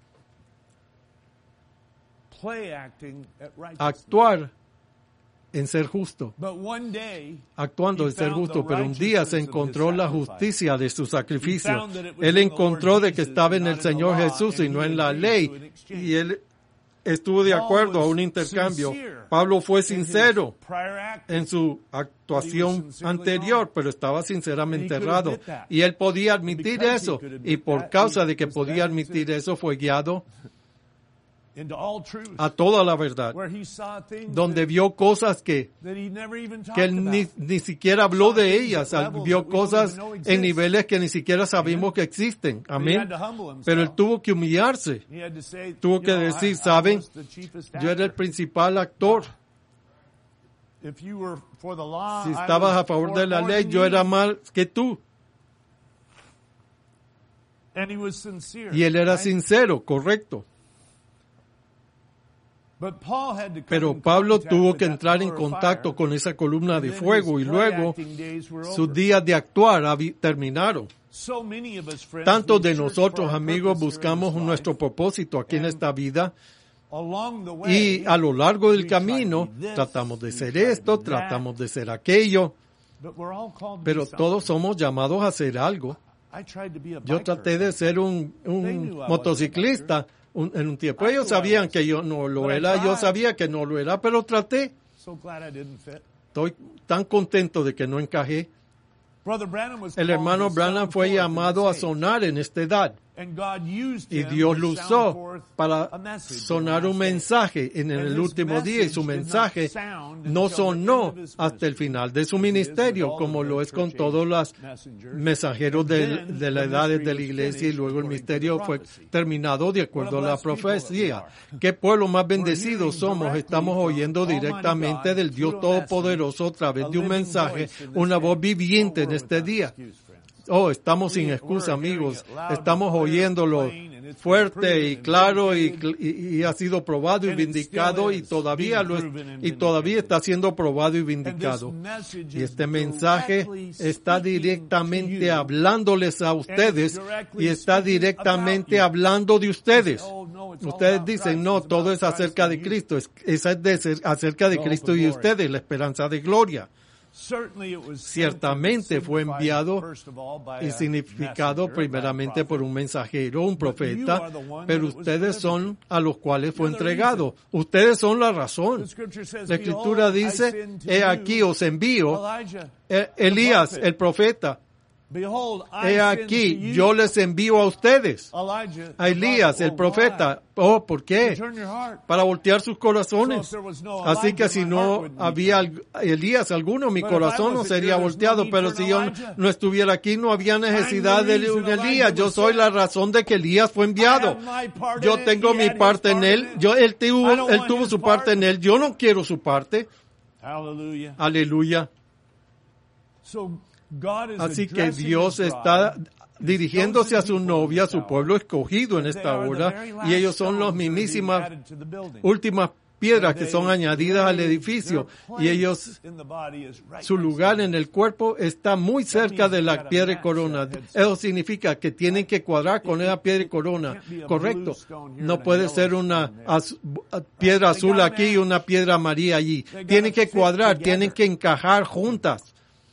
Actuar en ser justo, actuando en ser justo, pero un día se encontró la justicia de su sacrificio. Él encontró de que estaba en el Señor Jesús y no en la ley, y él estuvo de acuerdo a un intercambio. Pablo fue sincero en su actuación anterior, pero estaba sinceramente errado, y él podía admitir eso, y por causa de que podía admitir eso fue guiado a toda la verdad, donde vio cosas que él ni siquiera habló de ellas, vio cosas en niveles que ni siquiera sabemos que existen. Amén. Pero él tuvo que humillarse, tuvo que decir, ¿saben? Yo era el principal actor. Si estabas a favor de la ley, yo era más que tú. Y él era sincero, correcto. Pero Pablo tuvo que entrar en contacto con esa columna de fuego y luego sus días de actuar terminaron. Tantos de nosotros, amigos, buscamos nuestro propósito aquí en esta vida y a lo largo del camino tratamos de ser esto, tratamos de ser aquello, pero todos somos llamados a hacer algo. Yo traté de ser un motociclista en un tiempo. Ellos sabían que yo no lo era, yo sabía que no lo era, pero traté. Estoy tan contento de que no encajé. El hermano Branham fue llamado a sonar en esta edad. Y Dios lo usó para sonar un mensaje en el último día, y su mensaje no sonó hasta el final de su ministerio, como lo es con todos los mensajeros de la edad de la iglesia, y luego el ministerio fue terminado de acuerdo a la profecía. ¿Qué pueblo más bendecido somos? Estamos oyendo directamente del Dios Todopoderoso a través de un mensaje, una voz viviente en este día. Oh, estamos sin excusa, amigos. Estamos oyéndolo fuerte y claro y ha sido probado y vindicado y todavía está siendo probado y vindicado. Y este mensaje está directamente hablándoles a ustedes y está directamente hablando de ustedes. Ustedes dicen, no, todo es acerca de Cristo. Es acerca de Cristo y de ustedes, la esperanza de gloria. Ciertamente fue enviado y significado primeramente por un mensajero, un profeta, pero ustedes son a los cuales fue entregado. Ustedes son la razón. La Escritura dice, he aquí os envío Elías, el profeta. He aquí, yo les envío a ustedes, a Elías, el profeta. Oh, ¿por qué? Para voltear sus corazones. Así que si no había Elías alguno, mi corazón no sería volteado. Pero si yo no estuviera aquí, no había necesidad de un Elías. Yo soy la razón de que Elías fue enviado. Yo tengo mi parte en él. Él tuvo su parte en él. Yo no quiero su parte. Aleluya. Así que Dios está dirigiéndose a su novia, a su pueblo escogido en esta hora, y ellos son las mismísimas últimas piedras que son añadidas al edificio y ellos, su lugar en el cuerpo está muy cerca de la piedra y corona. Eso significa que tienen que cuadrar con esa piedra y corona, correcto. No puede ser una piedra azul aquí y una piedra amarilla allí. Tienen que cuadrar, tienen que encajar juntas.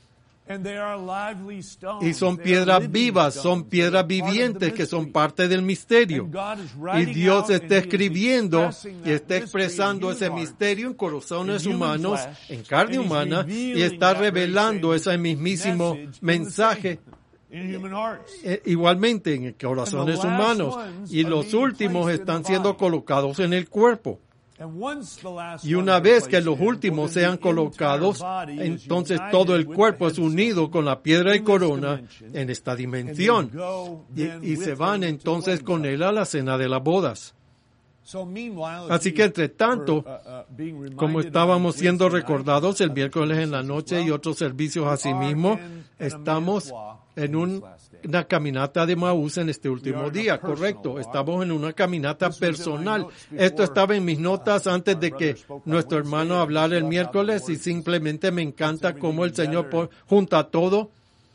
Y son piedras vivas, son piedras vivientes que son parte del misterio. Y Dios está escribiendo y está expresando ese misterio en corazones humanos, en carne humana, y está revelando ese mismísimo mensaje igualmente en corazones humanos. Y los últimos están siendo colocados en el cuerpo. Y una vez que los últimos sean colocados, entonces todo el cuerpo es unido con la piedra y corona en esta dimensión. Y se van entonces con él a la cena de las bodas. Así que entre tanto, como estábamos siendo recordados el miércoles en la noche y otros servicios asimismo, estamos en una caminata de Maús en este último día, correcto. Estamos en una caminata personal. Esto estaba en mis notas antes de que nuestro hermano hablara el miércoles y simplemente me encanta cómo el Señor junta todo.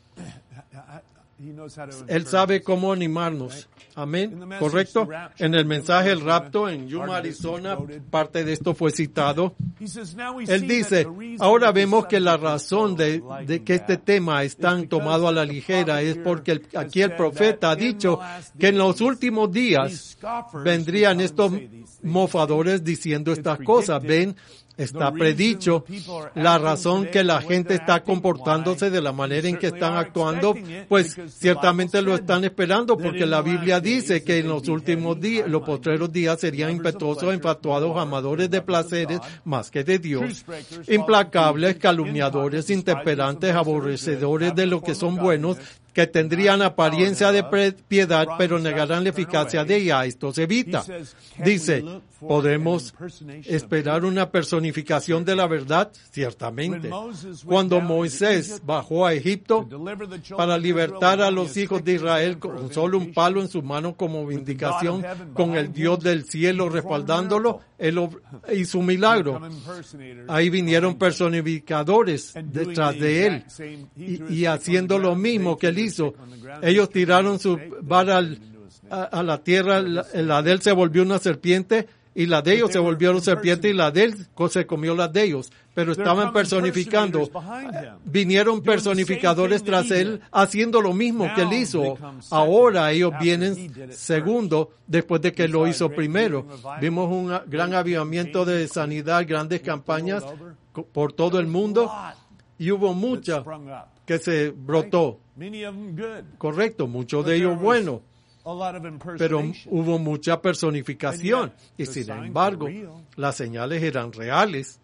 Él sabe cómo animarnos. Amén. ¿Correcto? En el mensaje El Rapto en Yuma, Arizona, parte de esto fue citado. Él dice, ahora vemos que la razón de que este tema es tan tomado a la ligera es porque aquí el profeta ha dicho que en los últimos días vendrían estos mofadores diciendo estas cosas. Ven, está predicho la razón que la gente está comportándose de la manera en que están actuando, pues ciertamente lo están esperando porque la Biblia dice que en los últimos días, los postreros días serían impetuosos, infatuados, amadores de placeres más que de Dios, implacables, calumniadores, intemperantes, aborrecedores de lo que son buenos, que tendrían apariencia de piedad, pero negarán la eficacia de ella. Esto se evita. Dice, ¿podemos esperar una personificación de la verdad? Ciertamente. Cuando Moisés bajó a Egipto para libertar a los hijos de Israel con solo un palo en su mano como vindicación, con el Dios del cielo respaldándolo, él hizo un milagro. Ahí vinieron personificadores detrás de él y haciendo lo mismo que él hizo. Ellos tiraron su vara a la tierra, la de él se volvió una serpiente y la de ellos se volvió una serpiente y la de él se comió las de ellos. Pero estaban personificando. Vinieron personificadores tras él haciendo lo mismo que él hizo. Ahora ellos vienen segundo después de que lo hizo primero. Vimos un gran avivamiento de sanidad, grandes campañas por todo el mundo y hubo mucha que se brotó. Correcto, muchos de ellos buenos. Pero hubo mucha personificación y sin embargo las señales eran reales.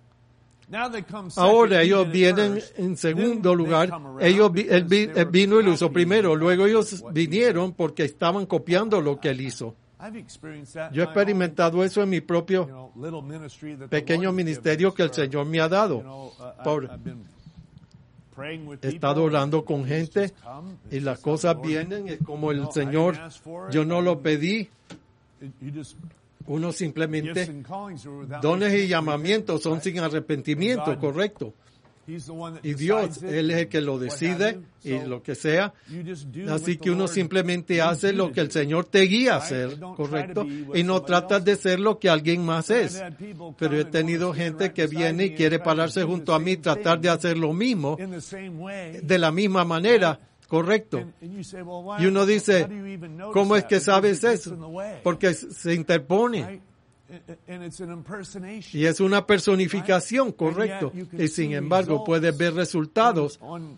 Ahora ellos vienen en segundo lugar, él vino y lo hizo primero, luego ellos vinieron porque estaban copiando lo que él hizo. Yo he experimentado eso en mi propio pequeño ministerio que el Señor me ha dado. He estado orando con gente y las cosas vienen, es como el Señor, yo no lo pedí. Uno simplemente, dones y llamamientos son sin arrepentimiento, correcto. Y Dios, Él es el que lo decide y lo que sea. Así que uno simplemente hace lo que el Señor te guía a hacer, correcto. Y no tratas de ser lo que alguien más es. Pero he tenido gente que viene y quiere pararse junto a mí, tratar de hacer lo mismo, de la misma manera. Correcto. Y uno dice, ¿cómo es que sabes eso? Porque se interpone. Y es una personificación, correcto. Y sin embargo, puedes ver resultados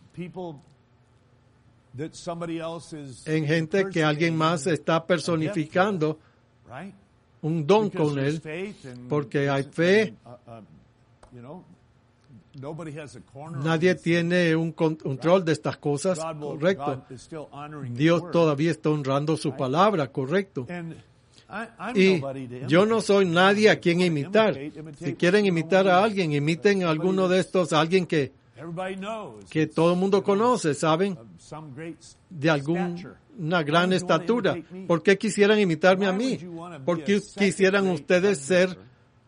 en gente que alguien más está personificando un don con él, porque hay fe. Nadie tiene un control de estas cosas, correcto. Dios todavía está honrando su palabra, correcto. Y yo no soy nadie a quien imitar. Si quieren imitar a alguien, imiten a alguno de estos, a alguien que todo el mundo conoce, ¿saben? De alguna gran estatura. ¿Por qué quisieran imitarme a mí? ¿Por qué quisieran ustedes ser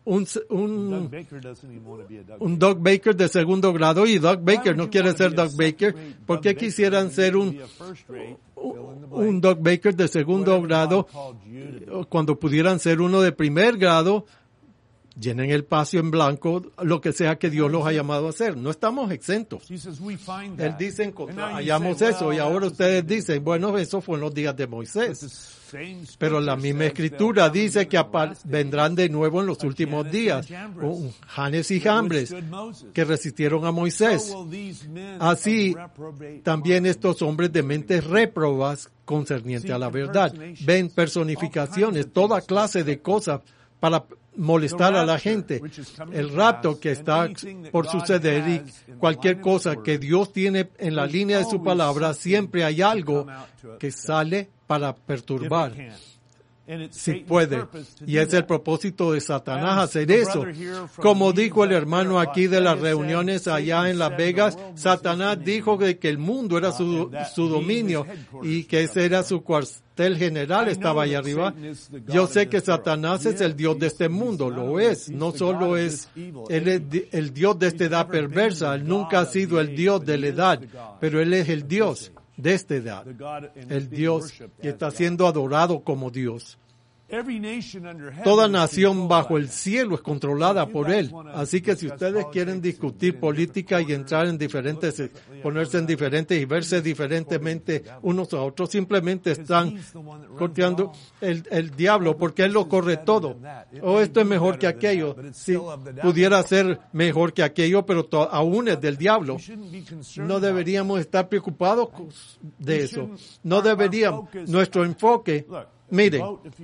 Doug Baker de segundo grado, y Doug Baker no quiere ser Doug Baker. ¿Por qué quisieran ser un Doug Baker de segundo grado cuando pudieran ser uno de primer grado? Llenen el espacio en blanco, lo que sea que Dios los ha llamado a hacer. No estamos exentos. Él dice, hallamos eso, y ahora ustedes dicen, bueno, eso fue en los días de Moisés. Pero la misma escritura dice que vendrán de nuevo en los últimos días Janes y Jambres que resistieron a Moisés. Así también estos hombres de mentes réprobas concerniente a la verdad. Ven personificaciones, toda clase de cosas para molestar a la gente. El rapto que está por suceder y cualquier cosa que Dios tiene en la línea de su palabra, siempre hay algo que sale para perturbar, si puede. Y es el propósito de Satanás hacer eso. Como dijo el hermano aquí de las reuniones allá en Las Vegas, Satanás dijo que el mundo era su dominio y que ese era su cuartel general, estaba allá arriba. Yo sé que Satanás es el Dios de este mundo, lo es. No solo es, él es el Dios de esta edad perversa, él nunca ha sido el Dios de la edad, pero él es el Dios de esta edad, el Dios que está siendo adorado como Dios. Toda nación bajo el cielo es controlada por él. Así que si ustedes quieren discutir política y entrar en diferentes, ponerse en diferentes y verse diferentemente unos a otros, simplemente están corteando el diablo porque él lo corre todo. Esto es mejor que aquello. Si pudiera ser mejor que aquello, pero aún es del diablo. No deberíamos estar preocupados de eso. No deberíamos. Nuestro enfoque. Miren,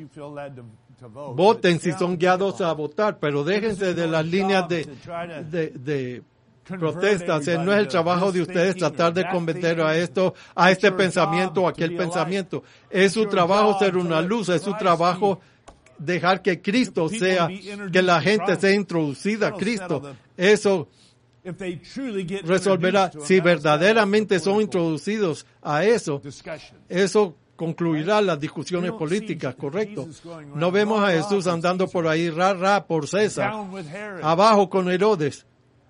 voten si son guiados a votar, pero déjense de las líneas de protestas. No es el trabajo de ustedes tratar de convencer a este pensamiento o aquel pensamiento. Es su trabajo ser una luz, es su trabajo dejar que Cristo sea, que la gente sea introducida a Cristo. Eso resolverá. Si verdaderamente son introducidos a eso concluirá las discusiones políticas, correcto. No vemos a Jesús andando por ahí, por César, abajo con Herodes.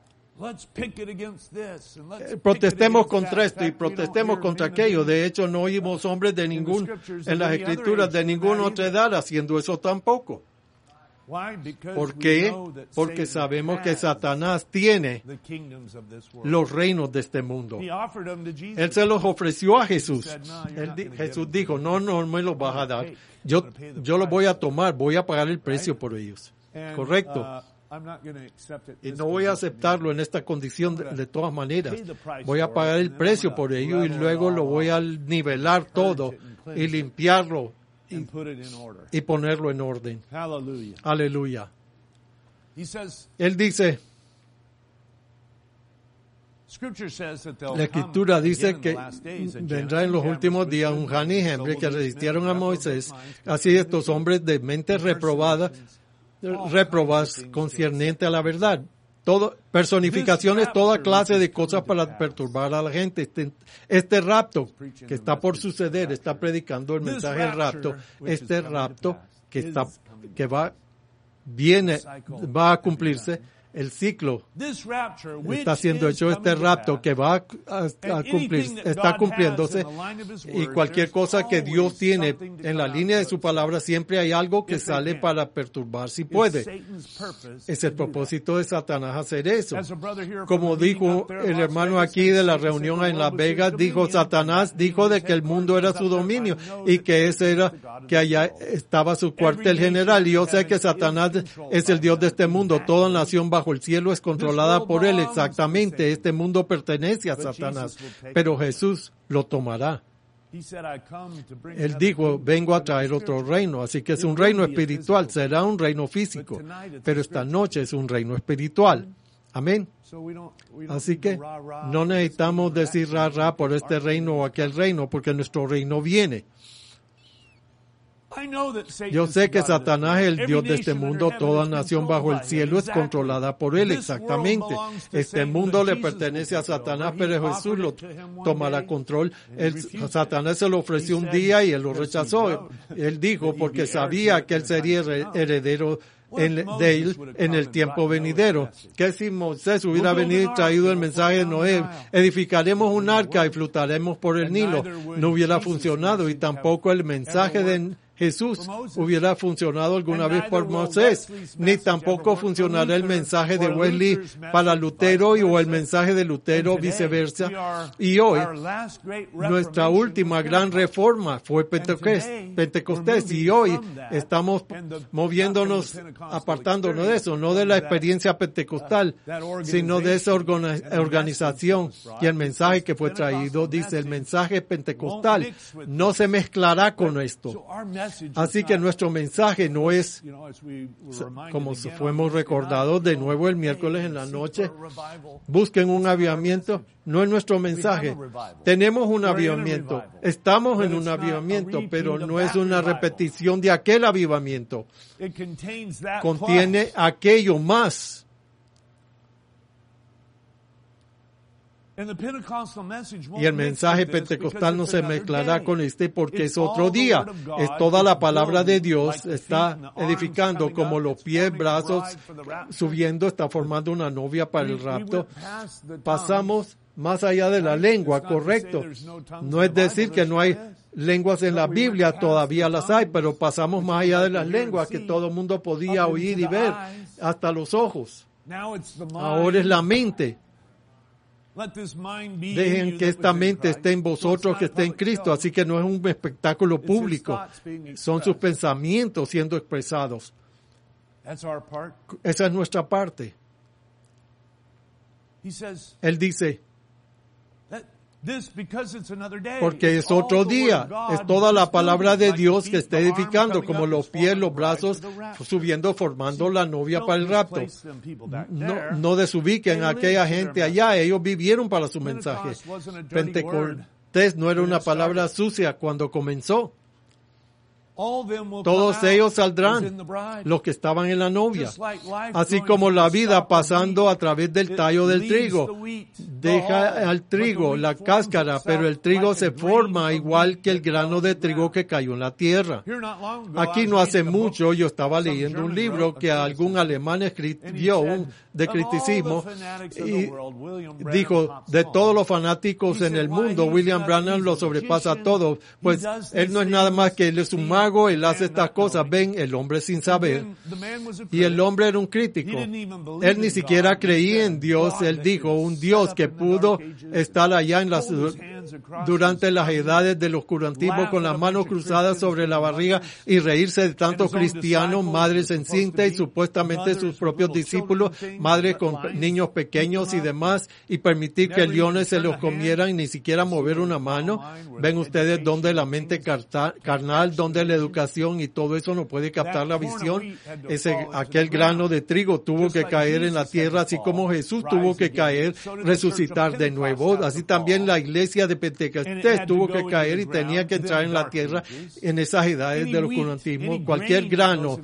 Protestemos contra esto y protestemos contra aquello. De hecho, no oímos hombres en las Escrituras de ninguna otra edad haciendo eso tampoco. ¿Por qué? Porque sabemos que Satanás tiene los reinos de este mundo. Él se los ofreció a Jesús. Jesús dijo, no me los vas a dar. Yo los voy a tomar, voy a pagar el precio por ellos. Correcto. Y no voy a aceptarlo en esta condición de todas maneras. Voy a pagar el precio por ello y luego lo voy a nivelar todo y limpiarlo. Y ponerlo en orden. Aleluya. Él dice, la Escritura dice que vendrá en los últimos días un Janes y Jambres que resistieron a Moisés. Así estos hombres de mente reprobas concerniente a la verdad. Personificaciones, toda clase de cosas para perturbar a la gente. Este rapto que está por suceder, está predicando el mensaje del rapto. Este rapto que va a cumplirse. El ciclo está siendo hecho, este rapto que va a cumplir, está cumpliéndose, y cualquier cosa que Dios tiene en la línea de su palabra, siempre hay algo que sale para perturbar si puede. Es el propósito de Satanás hacer eso. Como dijo el hermano aquí de la reunión en Las Vegas, Satanás dijo de que el mundo era su dominio y que que allá estaba su cuartel general. Y yo sé que Satanás es el Dios de este mundo. Toda nación bajo el cielo es controlada por él, exactamente. Este mundo pertenece a Satanás, pero Jesús lo tomará. Él dijo, vengo a traer otro reino, así que es un reino espiritual, será un reino físico, pero esta noche es un reino espiritual. Amén. Así que no necesitamos decir ra por este reino o aquel reino, porque nuestro reino viene. Yo sé que Satanás es el Dios de este mundo. Toda nación bajo el cielo es controlada por él, exactamente. Este mundo le pertenece a Satanás, pero Jesús lo tomará control. Satanás se lo ofreció un día y él lo rechazó. Él dijo, porque sabía que él sería heredero de él en el tiempo venidero. ¿Qué si Moisés hubiera venido y traído el mensaje de Noé? Edificaremos un arca y flotaremos por el Nilo. No hubiera funcionado, y tampoco el mensaje de Jesús hubiera funcionado alguna vez por Moisés, ni tampoco funcionará el mensaje de Wesley para Lutero o el mensaje de Lutero viceversa. Y hoy, nuestra última gran reforma fue Pentecostés, y hoy estamos moviéndonos, apartándonos de eso, no de la experiencia pentecostal, sino de esa organización. Y el mensaje que fue traído, dice, el mensaje pentecostal no se mezclará con esto. Así que nuestro mensaje no es, como fuimos recordados de nuevo el miércoles en la noche, busquen un avivamiento. No es nuestro mensaje. Tenemos un avivamiento. Estamos en un avivamiento, pero no es una repetición de aquel avivamiento. Contiene aquello más. Y el mensaje pentecostal no se mezclará con este porque es otro día. Es toda la palabra de Dios, está edificando como los pies, brazos, subiendo, está formando una novia para el rapto. Pasamos más allá de la lengua, correcto. No es decir que no hay lenguas en la Biblia, todavía las hay, pero pasamos más allá de las lenguas que todo el mundo podía oír y ver, hasta los ojos. Ahora es la mente. Dejen que esta mente esté en vosotros, que esté en Cristo. Así que no es un espectáculo público. Son sus pensamientos siendo expresados. Esa es nuestra parte. Él dice, porque es otro día, es toda la palabra de Dios que está edificando, como los pies, los brazos subiendo, formando la novia para el rapto. No desubiquen a aquella gente allá, ellos vivieron para su mensaje. Pentecostés no era una palabra sucia cuando comenzó. Todos ellos saldrán, los que estaban en la novia. Así como la vida pasando a través del tallo del trigo. Deja al trigo, la cáscara, pero el trigo se forma igual que el grano de trigo que cayó en la tierra. Aquí no hace mucho yo estaba leyendo un libro que algún alemán escribió de criticismo y dijo, de todos los fanáticos en el mundo, William Branham lo sobrepasa a todos, pues él no es nada más que él es un mago, él hace estas cosas, ven, el hombre sin saber. Y el hombre era un crítico. Él ni siquiera creía en Dios. Él dijo, un Dios que pudo estar allá durante las edades del oscurantismo con las manos cruzadas sobre la barriga y reírse de tantos cristianos, madres encintas y supuestamente sus propios discípulos, madres con niños pequeños y demás, y permitir que leones se los comieran y ni siquiera mover una mano. Ven ustedes donde la mente carnal, donde la educación y todo eso no puede captar la visión. Aquel grano de trigo tuvo que caer en la tierra, así como Jesús tuvo que caer, resucitar de nuevo. Así también la iglesia de Pentecostés tuvo que caer y tenía que entrar en la tierra en esas edades del oscurantismo. Cualquier grano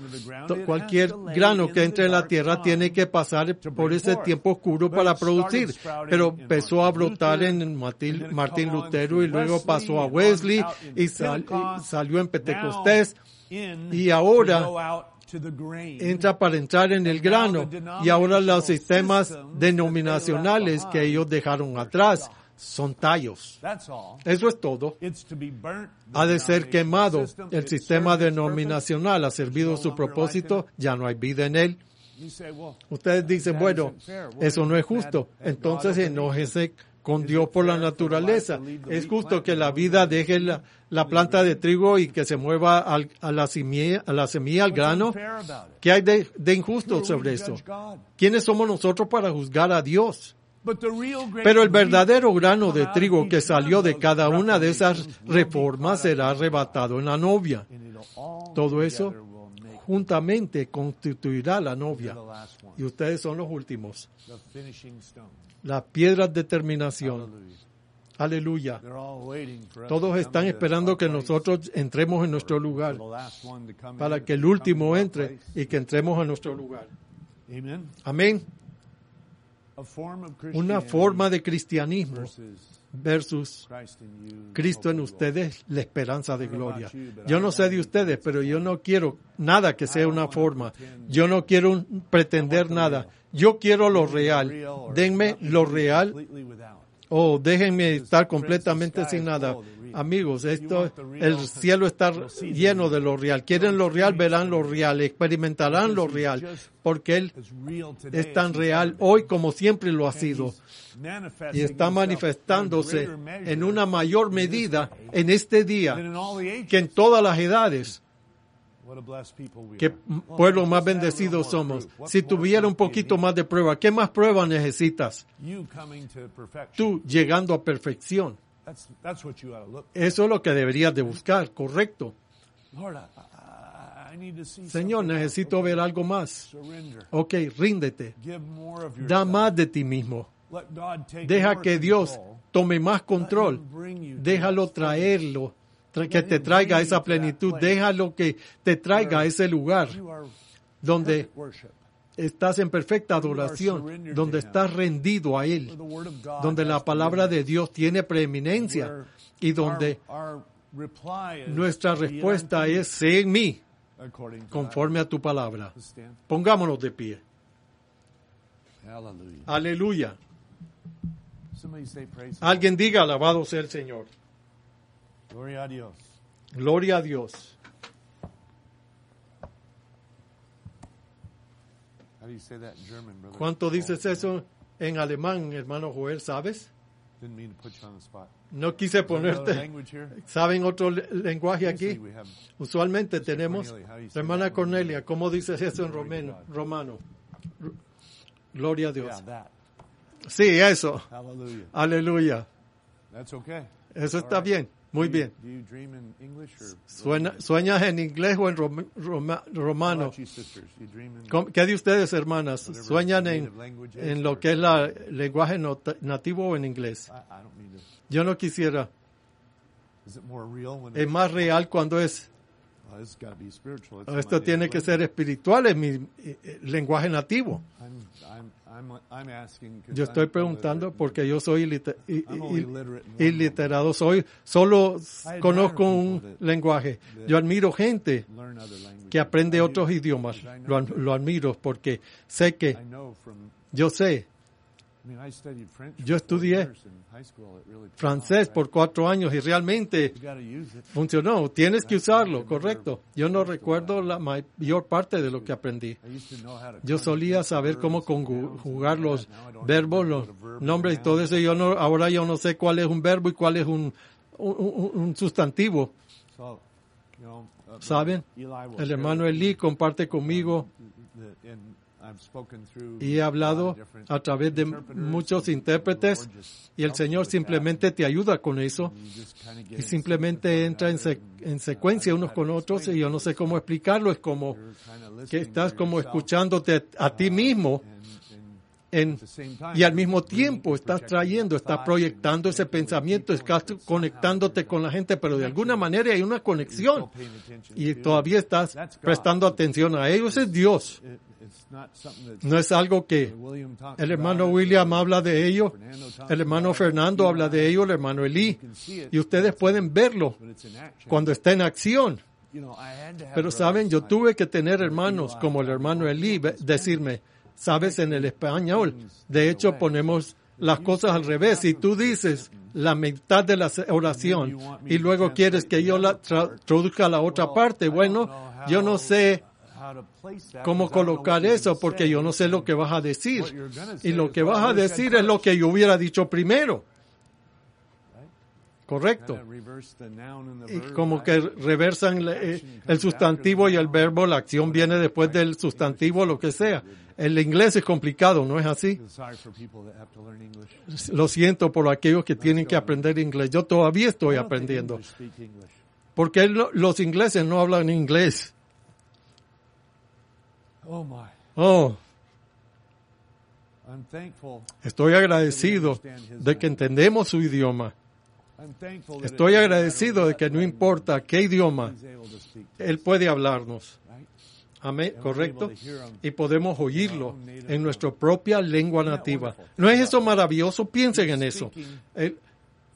que entre en la tierra tiene que pasar por ese tiempo oscuro para producir. Pero empezó a brotar en Martín Lutero y luego pasó a Wesley y salió en Pentecostés y ahora entra para entrar en el grano. Y ahora los sistemas denominacionales que ellos dejaron atrás son tallos. Eso es todo. Ha de ser quemado. El sistema denominacional ha servido su propósito, ya no hay vida en él. Ustedes dicen, bueno, eso no es justo. Entonces enójese con Dios por la naturaleza. Es justo que la vida deje la planta de trigo y que se mueva a la semilla, al grano. ¿Qué hay de injusto sobre eso? ¿Quiénes somos nosotros para juzgar a Dios? Pero el verdadero grano de trigo que salió de cada una de esas reformas será arrebatado en la novia. Todo eso juntamente constituirá la novia. Y ustedes son los últimos. Las piedras de terminación. Aleluya. Todos están esperando que nosotros entremos en nuestro lugar, para que el último entre y que entremos en nuestro lugar. Amén. Una forma de cristianismo versus Cristo en ustedes, la esperanza de gloria. Yo no sé de ustedes, pero yo no quiero nada que sea una forma. Yo no quiero pretender nada. Yo quiero lo real. Denme lo real o déjenme estar completamente sin nada. Amigos, el cielo está lleno de lo real. Quieren lo real, verán lo real, experimentarán lo real, porque Él es tan real hoy como siempre lo ha sido. Y está manifestándose en una mayor medida en este día que en todas las edades. Qué pueblo más bendecido somos. Si tuviera un poquito más de prueba, ¿qué más prueba necesitas? Tú llegando a perfección. Eso es lo que deberías de buscar, correcto. Señor, necesito ver algo más. Ok, ríndete. Da más de ti mismo. Deja que Dios tome más control. Déjalo traerlo. Que te traiga esa plenitud. Déjalo que te traiga a ese lugar donde estás en perfecta adoración, donde estás rendido a Él, donde la palabra de Dios tiene preeminencia y donde nuestra respuesta es: sé en mí, conforme a tu palabra. Pongámonos de pie. Aleluya. Alguien diga: alabado sea el Señor. Gloria a Dios. Gloria a Dios. ¿Cuánto dices eso en alemán, hermano Joel? ¿Sabes? No quise ponerte. ¿Saben otro lenguaje aquí? Usualmente tenemos. Hermana Cornelia, ¿cómo dices eso en romano? Gloria a Dios. Sí, eso. Aleluya. Eso está bien. Muy bien. ¿Sueñas en inglés o en romano? ¿Qué de ustedes, hermanas? ¿Sueñan en lo que es el lenguaje nativo o en inglés? Yo no quisiera. Es más real cuando es. Esto tiene que ser espiritual, es mi lenguaje nativo. Yo estoy preguntando porque yo soy iliterado, solo conozco un lenguaje. Yo admiro gente que aprende otros idiomas. Lo admiro porque sé que, yo estudié francés por 4 años y realmente funcionó. Tienes que usarlo, correcto. Yo no recuerdo la mayor parte de lo que aprendí. Yo solía saber cómo conjugar los verbos, los nombres y todo eso. Ahora yo no sé cuál es un verbo y cuál es un sustantivo. ¿Saben? El hermano Eli comparte conmigo y he hablado a través de muchos intérpretes y el Señor simplemente te ayuda con eso y simplemente entra en secuencia unos con otros y yo no sé cómo explicarlo. Es como que estás como escuchándote a ti mismo y al mismo tiempo estás proyectando ese pensamiento, estás conectándote con la gente, pero de alguna manera hay una conexión y todavía estás prestando atención a ellos. Es Dios. No es algo que el hermano William habla de ello, el hermano Fernando habla de ello, el hermano Eli, y ustedes pueden verlo cuando está en acción. Pero saben, yo tuve que tener hermanos como el hermano Eli decirme, sabes, en el español, de hecho ponemos las cosas al revés. Si tú dices la mitad de la oración y luego quieres que yo la traduzca a la otra parte, bueno, yo no sé cómo colocar eso porque yo no sé lo que vas a decir. Y lo que vas a decir es lo que yo hubiera dicho primero. Correcto. Y como que reversan el sustantivo y el verbo, la acción viene después del sustantivo, lo que sea. El inglés es complicado, ¿no es así? Lo siento por aquellos que tienen que aprender inglés. Yo todavía estoy aprendiendo. Porque los ingleses no hablan inglés. Estoy agradecido de que entendemos su idioma. Estoy agradecido de que no importa qué idioma, Él puede hablarnos. Amén, correcto. Y podemos oírlo en nuestra propia lengua nativa. ¿No es eso maravilloso? Piensen en eso.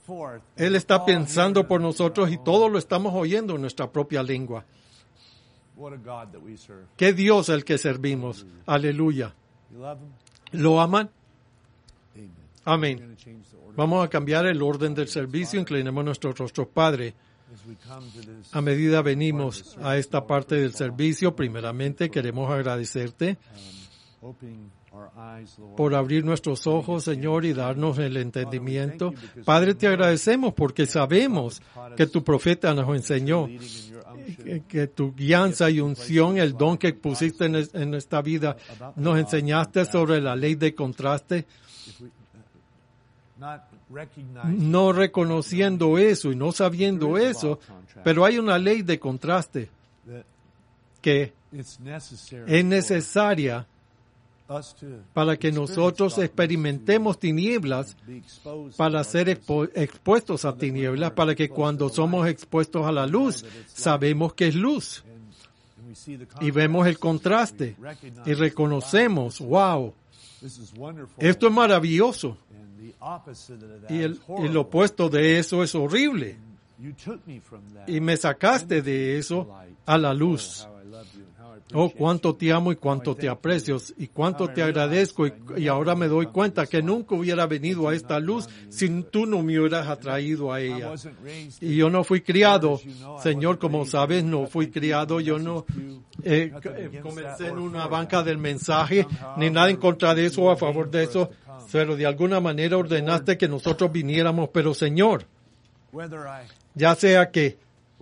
forth. Él está pensando por nosotros y todo lo estamos oyendo en nuestra propia lengua. What a God that we serve. ¿Qué Dios el que servimos? Aleluya. You love him? ¿Lo aman? Amen. Amén. We're going to change the order. Vamos a cambiar el orden del servicio. Inclinemos nuestros rostros, Padre. As we come to this, A medida venimos a esta parte del servicio, primeramente queremos agradecerte opening our eyes, Lord. por abrir nuestros ojos, Señor, y darnos el entendimiento. Padre, te agradecemos porque sabemos que tu profeta nos enseñó Leading in your unction. que tu guianza y unción, el don que pusiste en esta vida, nos enseñaste sobre la ley de contraste, If we, not recognizing no reconociendo eso y no sabiendo eso, pero hay una ley de contraste that que it's necessary es necesaria for us to para que nosotros experimentemos tinieblas, be exposed para ser expuestos a tinieblas, para que cuando somos expuestos a la luz, sabemos que es luz. and we see the Y vemos el contraste y reconocemos, wow, esto es maravilloso. Y el opuesto de eso es horrible. Y me sacaste de eso a la luz. Oh, cuánto te amo y cuánto te aprecio y cuánto te agradezco. Y ahora me doy cuenta que nunca hubiera venido a esta luz si tú no me hubieras atraído a ella. Y yo no fui criado, Señor, como sabes, no fui criado. Yo no comencé en una banca del mensaje, ni nada en contra de eso o a favor de eso. Pero de alguna manera ordenaste que nosotros viniéramos. Pero, Señor, ya sea que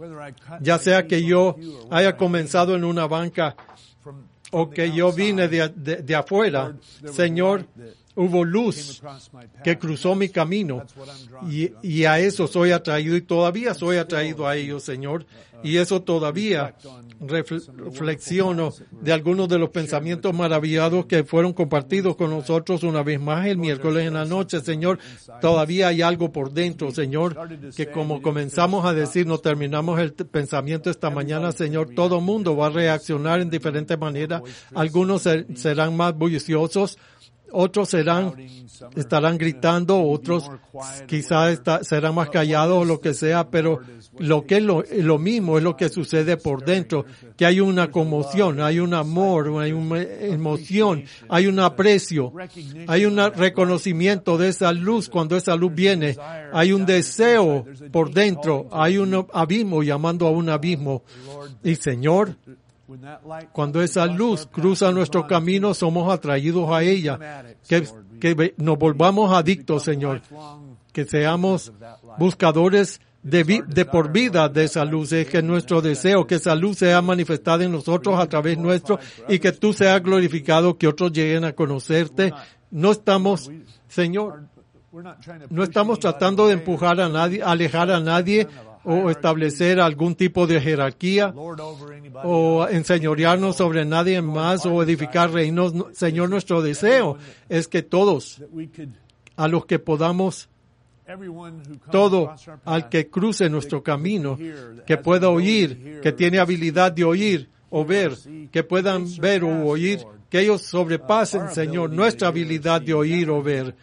yo haya comenzado en una banca o que yo vine de afuera, Señor, hubo luz que cruzó mi camino y a eso soy atraído y todavía soy atraído a ellos, Señor. Y eso todavía reflexiono de algunos de los pensamientos maravillados que fueron compartidos con nosotros una vez más el miércoles en la noche, Señor. Todavía hay algo por dentro, Señor, que como comenzamos a decir, no terminamos el pensamiento esta mañana, Señor. Todo mundo va a reaccionar en diferentes maneras. Algunos serán más bulliciosos, otros estarán gritando, otros quizás serán más callados o lo que sea, pero lo que es lo mismo es lo que sucede por dentro, que hay una conmoción, hay un amor, hay una emoción, hay un aprecio, hay un reconocimiento de esa luz. Cuando esa luz viene, hay un deseo por dentro, hay un abismo llamando a un abismo. Y Señor, cuando esa luz cruza nuestro camino, somos atraídos a ella. Que nos volvamos adictos, Señor. Que seamos buscadores de por vida de esa luz. Es que nuestro deseo, que esa luz sea manifestada en nosotros a través nuestro y que tú seas glorificado, que otros lleguen a conocerte. No estamos, Señor, no estamos tratando de empujar a nadie, alejar a nadie, o establecer algún tipo de jerarquía, o enseñorearnos sobre nadie más, o edificar reinos. Señor, nuestro deseo es que todos, a los que podamos, todo al que cruce nuestro camino, que pueda oír, que tiene habilidad de oír o ver, que puedan ver o oír, que ellos sobrepasen, Señor, nuestra habilidad de oír o ver.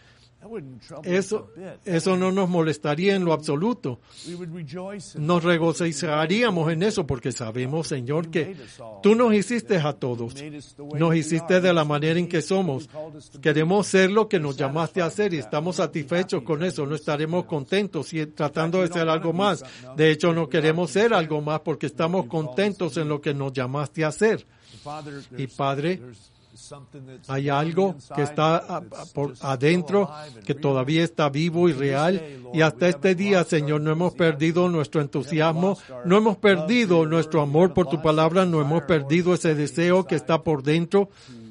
Eso no nos molestaría en lo absoluto. Nos regocijaríamos en eso porque sabemos, Señor, que tú nos hiciste a todos. Nos hiciste de la manera en que somos. Queremos ser lo que nos llamaste a hacer y estamos satisfechos con eso. No estaremos contentos y tratando de ser algo más. De hecho, no queremos ser algo más porque estamos contentos en lo que nos llamaste a hacer. Y Padre, hay algo que está por adentro, que todavía está vivo y real, y hasta este día, Señor, no hemos perdido nuestro entusiasmo, no hemos perdido nuestro amor por tu palabra, no hemos perdido ese deseo que está por dentro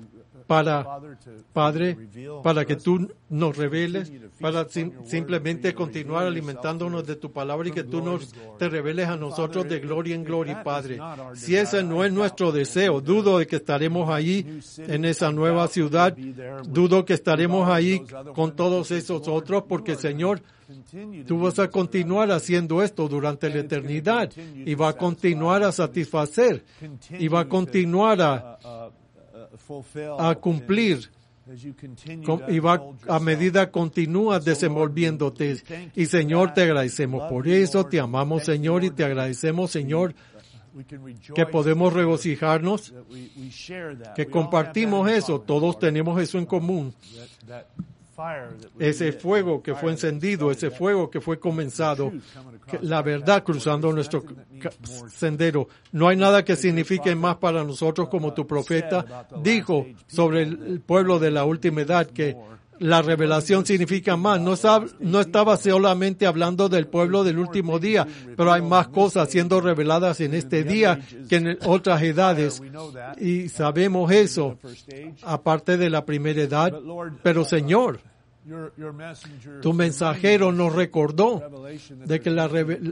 Padre, para que tú nos reveles, para simplemente continuar alimentándonos de tu palabra y que tú te reveles a nosotros de gloria en gloria, Padre. Si ese no es nuestro deseo, dudo de que estaremos allí en esa nueva ciudad, dudo que estaremos ahí con todos esos otros, porque Señor, tú vas a continuar haciendo esto durante la eternidad y va a continuar a satisfacer y va a continuar a cumplir y va a medida continúas desenvolviéndote. Y Señor, te agradecemos por eso, te amamos, Señor, y te agradecemos, Señor, que podemos regocijarnos, que compartimos eso, todos tenemos eso en común. Ese fuego que fue encendido, ese fuego que fue comenzado, la verdad cruzando nuestro sendero. No hay nada que signifique más para nosotros como tu profeta dijo sobre el pueblo de la última edad, que la revelación significa más. No estaba solamente hablando del pueblo del último día, pero hay más cosas siendo reveladas en este día que en otras edades. Y sabemos eso, aparte de la primera edad. Pero Señor, tu mensajero nos recordó de que la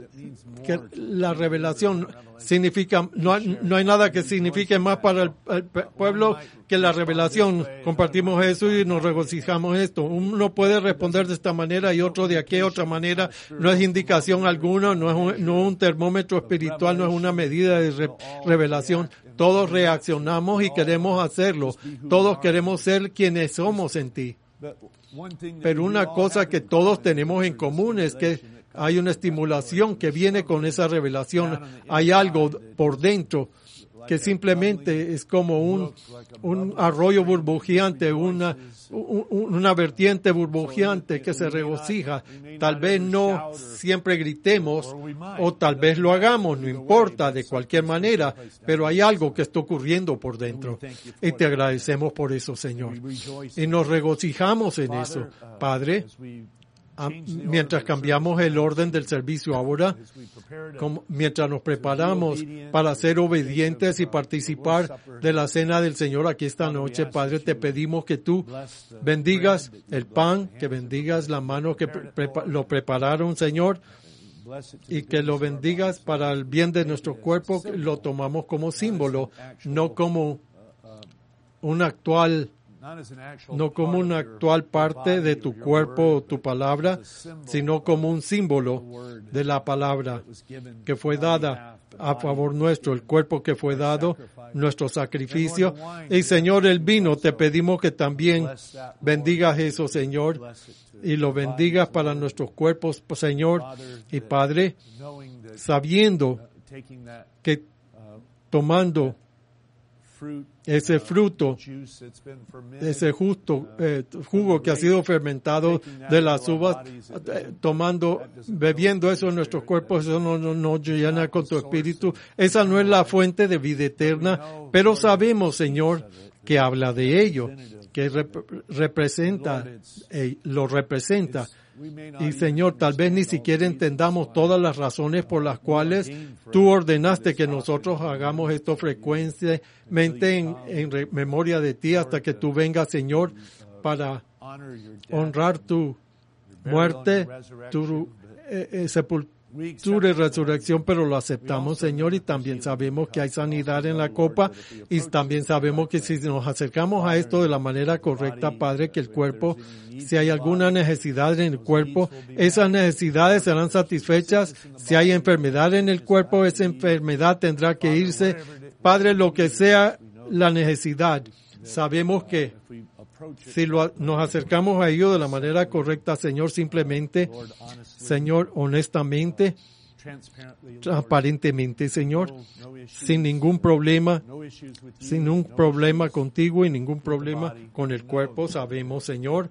revelación significa, no hay nada que signifique más para el pueblo que la revelación. Compartimos eso y nos regocijamos esto. Uno puede responder de esta manera y otro de aquella otra manera. No es indicación alguna, no es un termómetro espiritual, no es una medida de revelación. Todos reaccionamos y queremos hacerlo. Todos queremos ser quienes somos en ti. Pero una cosa que todos tenemos en común es que hay una estimulación que viene con esa revelación. Hay algo por dentro que simplemente es como un arroyo burbujeante, una vertiente burbujeante que se regocija. Tal vez no siempre gritemos o tal vez lo hagamos, no importa, de cualquier manera, pero hay algo que está ocurriendo por dentro. Y te agradecemos por eso, Señor. Y nos regocijamos en eso. Padre, mientras cambiamos el orden del servicio ahora, mientras nos preparamos para ser obedientes y participar de la cena del Señor aquí esta noche, Padre, te pedimos que tú bendigas el pan, que bendigas la mano que lo prepararon, Señor, y que lo bendigas para el bien de nuestro cuerpo. Lo tomamos como símbolo, no como una actual parte de tu cuerpo o tu palabra, sino como un símbolo de la palabra que fue dada a favor nuestro, el cuerpo que fue dado, nuestro sacrificio. Y Señor, el vino, te pedimos que también bendigas eso, Señor, y lo bendigas para nuestros cuerpos, Señor. Y Padre, sabiendo que tomando ese fruto, ese jugo que ha sido fermentado de las uvas, bebiendo eso en nuestros cuerpos, eso no nos llena con tu espíritu. Esa no es la fuente de vida eterna, pero sabemos, Señor, que habla de ello, que lo representa. Y Señor, tal vez ni siquiera entendamos todas las razones por las cuales tú ordenaste que nosotros hagamos esto frecuentemente en memoria de ti hasta que tú vengas, Señor, para honrar tu muerte, tu sepultura y resurrección, pero lo aceptamos, Señor, y también sabemos que hay sanidad en la copa, y también sabemos que si nos acercamos a esto de la manera correcta, Padre, que el cuerpo, si hay alguna necesidad en el cuerpo, esas necesidades serán satisfechas. Si hay enfermedad en el cuerpo, esa enfermedad tendrá que irse. Padre, lo que sea la necesidad, sabemos que si nos acercamos a ello de la manera correcta, Señor, simplemente, Señor, honestamente, transparentemente, Señor, sin ningún problema contigo y ningún problema con el cuerpo, sabemos, Señor,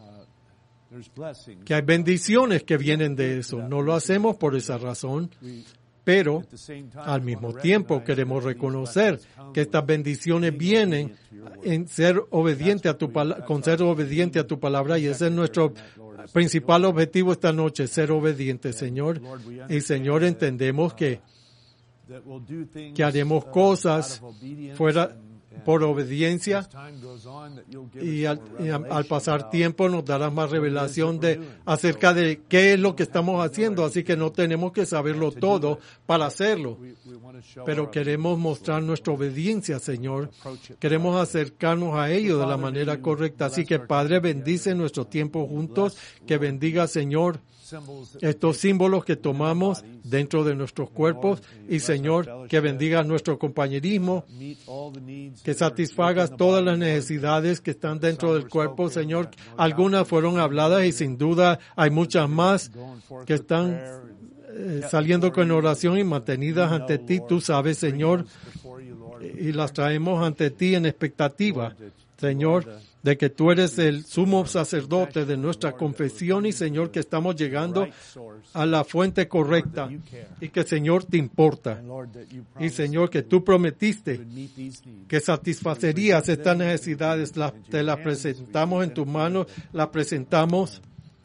que hay bendiciones que vienen de eso. No lo hacemos por esa razón, pero al mismo tiempo queremos reconocer que estas bendiciones vienen en ser obediente a con ser obediente a tu palabra, y ese es nuestro principal objetivo esta noche, ser obediente, Señor. Y Señor, entendemos que haremos cosas por obediencia, y al pasar tiempo nos darás más revelación acerca de qué es lo que estamos haciendo, así que no tenemos que saberlo todo para hacerlo, pero queremos mostrar nuestra obediencia, Señor. Queremos acercarnos a ello de la manera correcta, así que Padre, bendice nuestro tiempo juntos, que bendiga, Señor, estos símbolos que tomamos dentro de nuestros cuerpos, y Señor, que bendiga nuestro compañerismo, que satisfagas todas las necesidades que están dentro del cuerpo, Señor. Algunas fueron habladas y sin duda hay muchas más que están saliendo con oración y mantenidas ante ti. Tú sabes, Señor, y las traemos ante ti en expectativa, Señor, de que tú eres el sumo sacerdote de nuestra confesión, y Señor, que estamos llegando a la fuente correcta y que, Señor, te importa. Y Señor, que tú prometiste que satisfacerías estas necesidades. Te las presentamos en tus manos, las presentamos.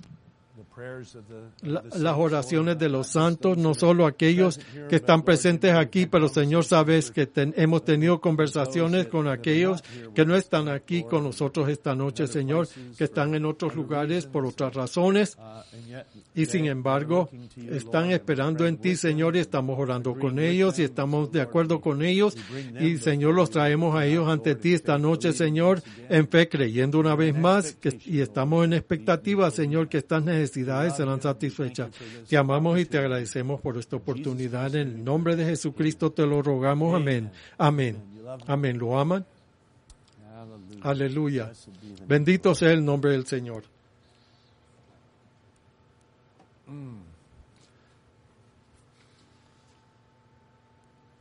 Las oraciones de los santos, no solo aquellos que están presentes aquí, pero Señor, sabes que hemos tenido conversaciones con aquellos que no están aquí con nosotros esta noche, Señor, que están en otros lugares por otras razones, y sin embargo están esperando en ti, Señor, y estamos orando con ellos y estamos de acuerdo con ellos, y Señor, los traemos a ellos ante ti esta noche, Señor, en fe, creyendo una vez más y estamos en expectativa, Señor, que estas necesidades serán satisfechas. Te amamos y te agradecemos por esta oportunidad. En el nombre de Jesucristo te lo rogamos. Amén. Amén. Amén. ¿Lo aman? Aleluya. Bendito sea el nombre del Señor.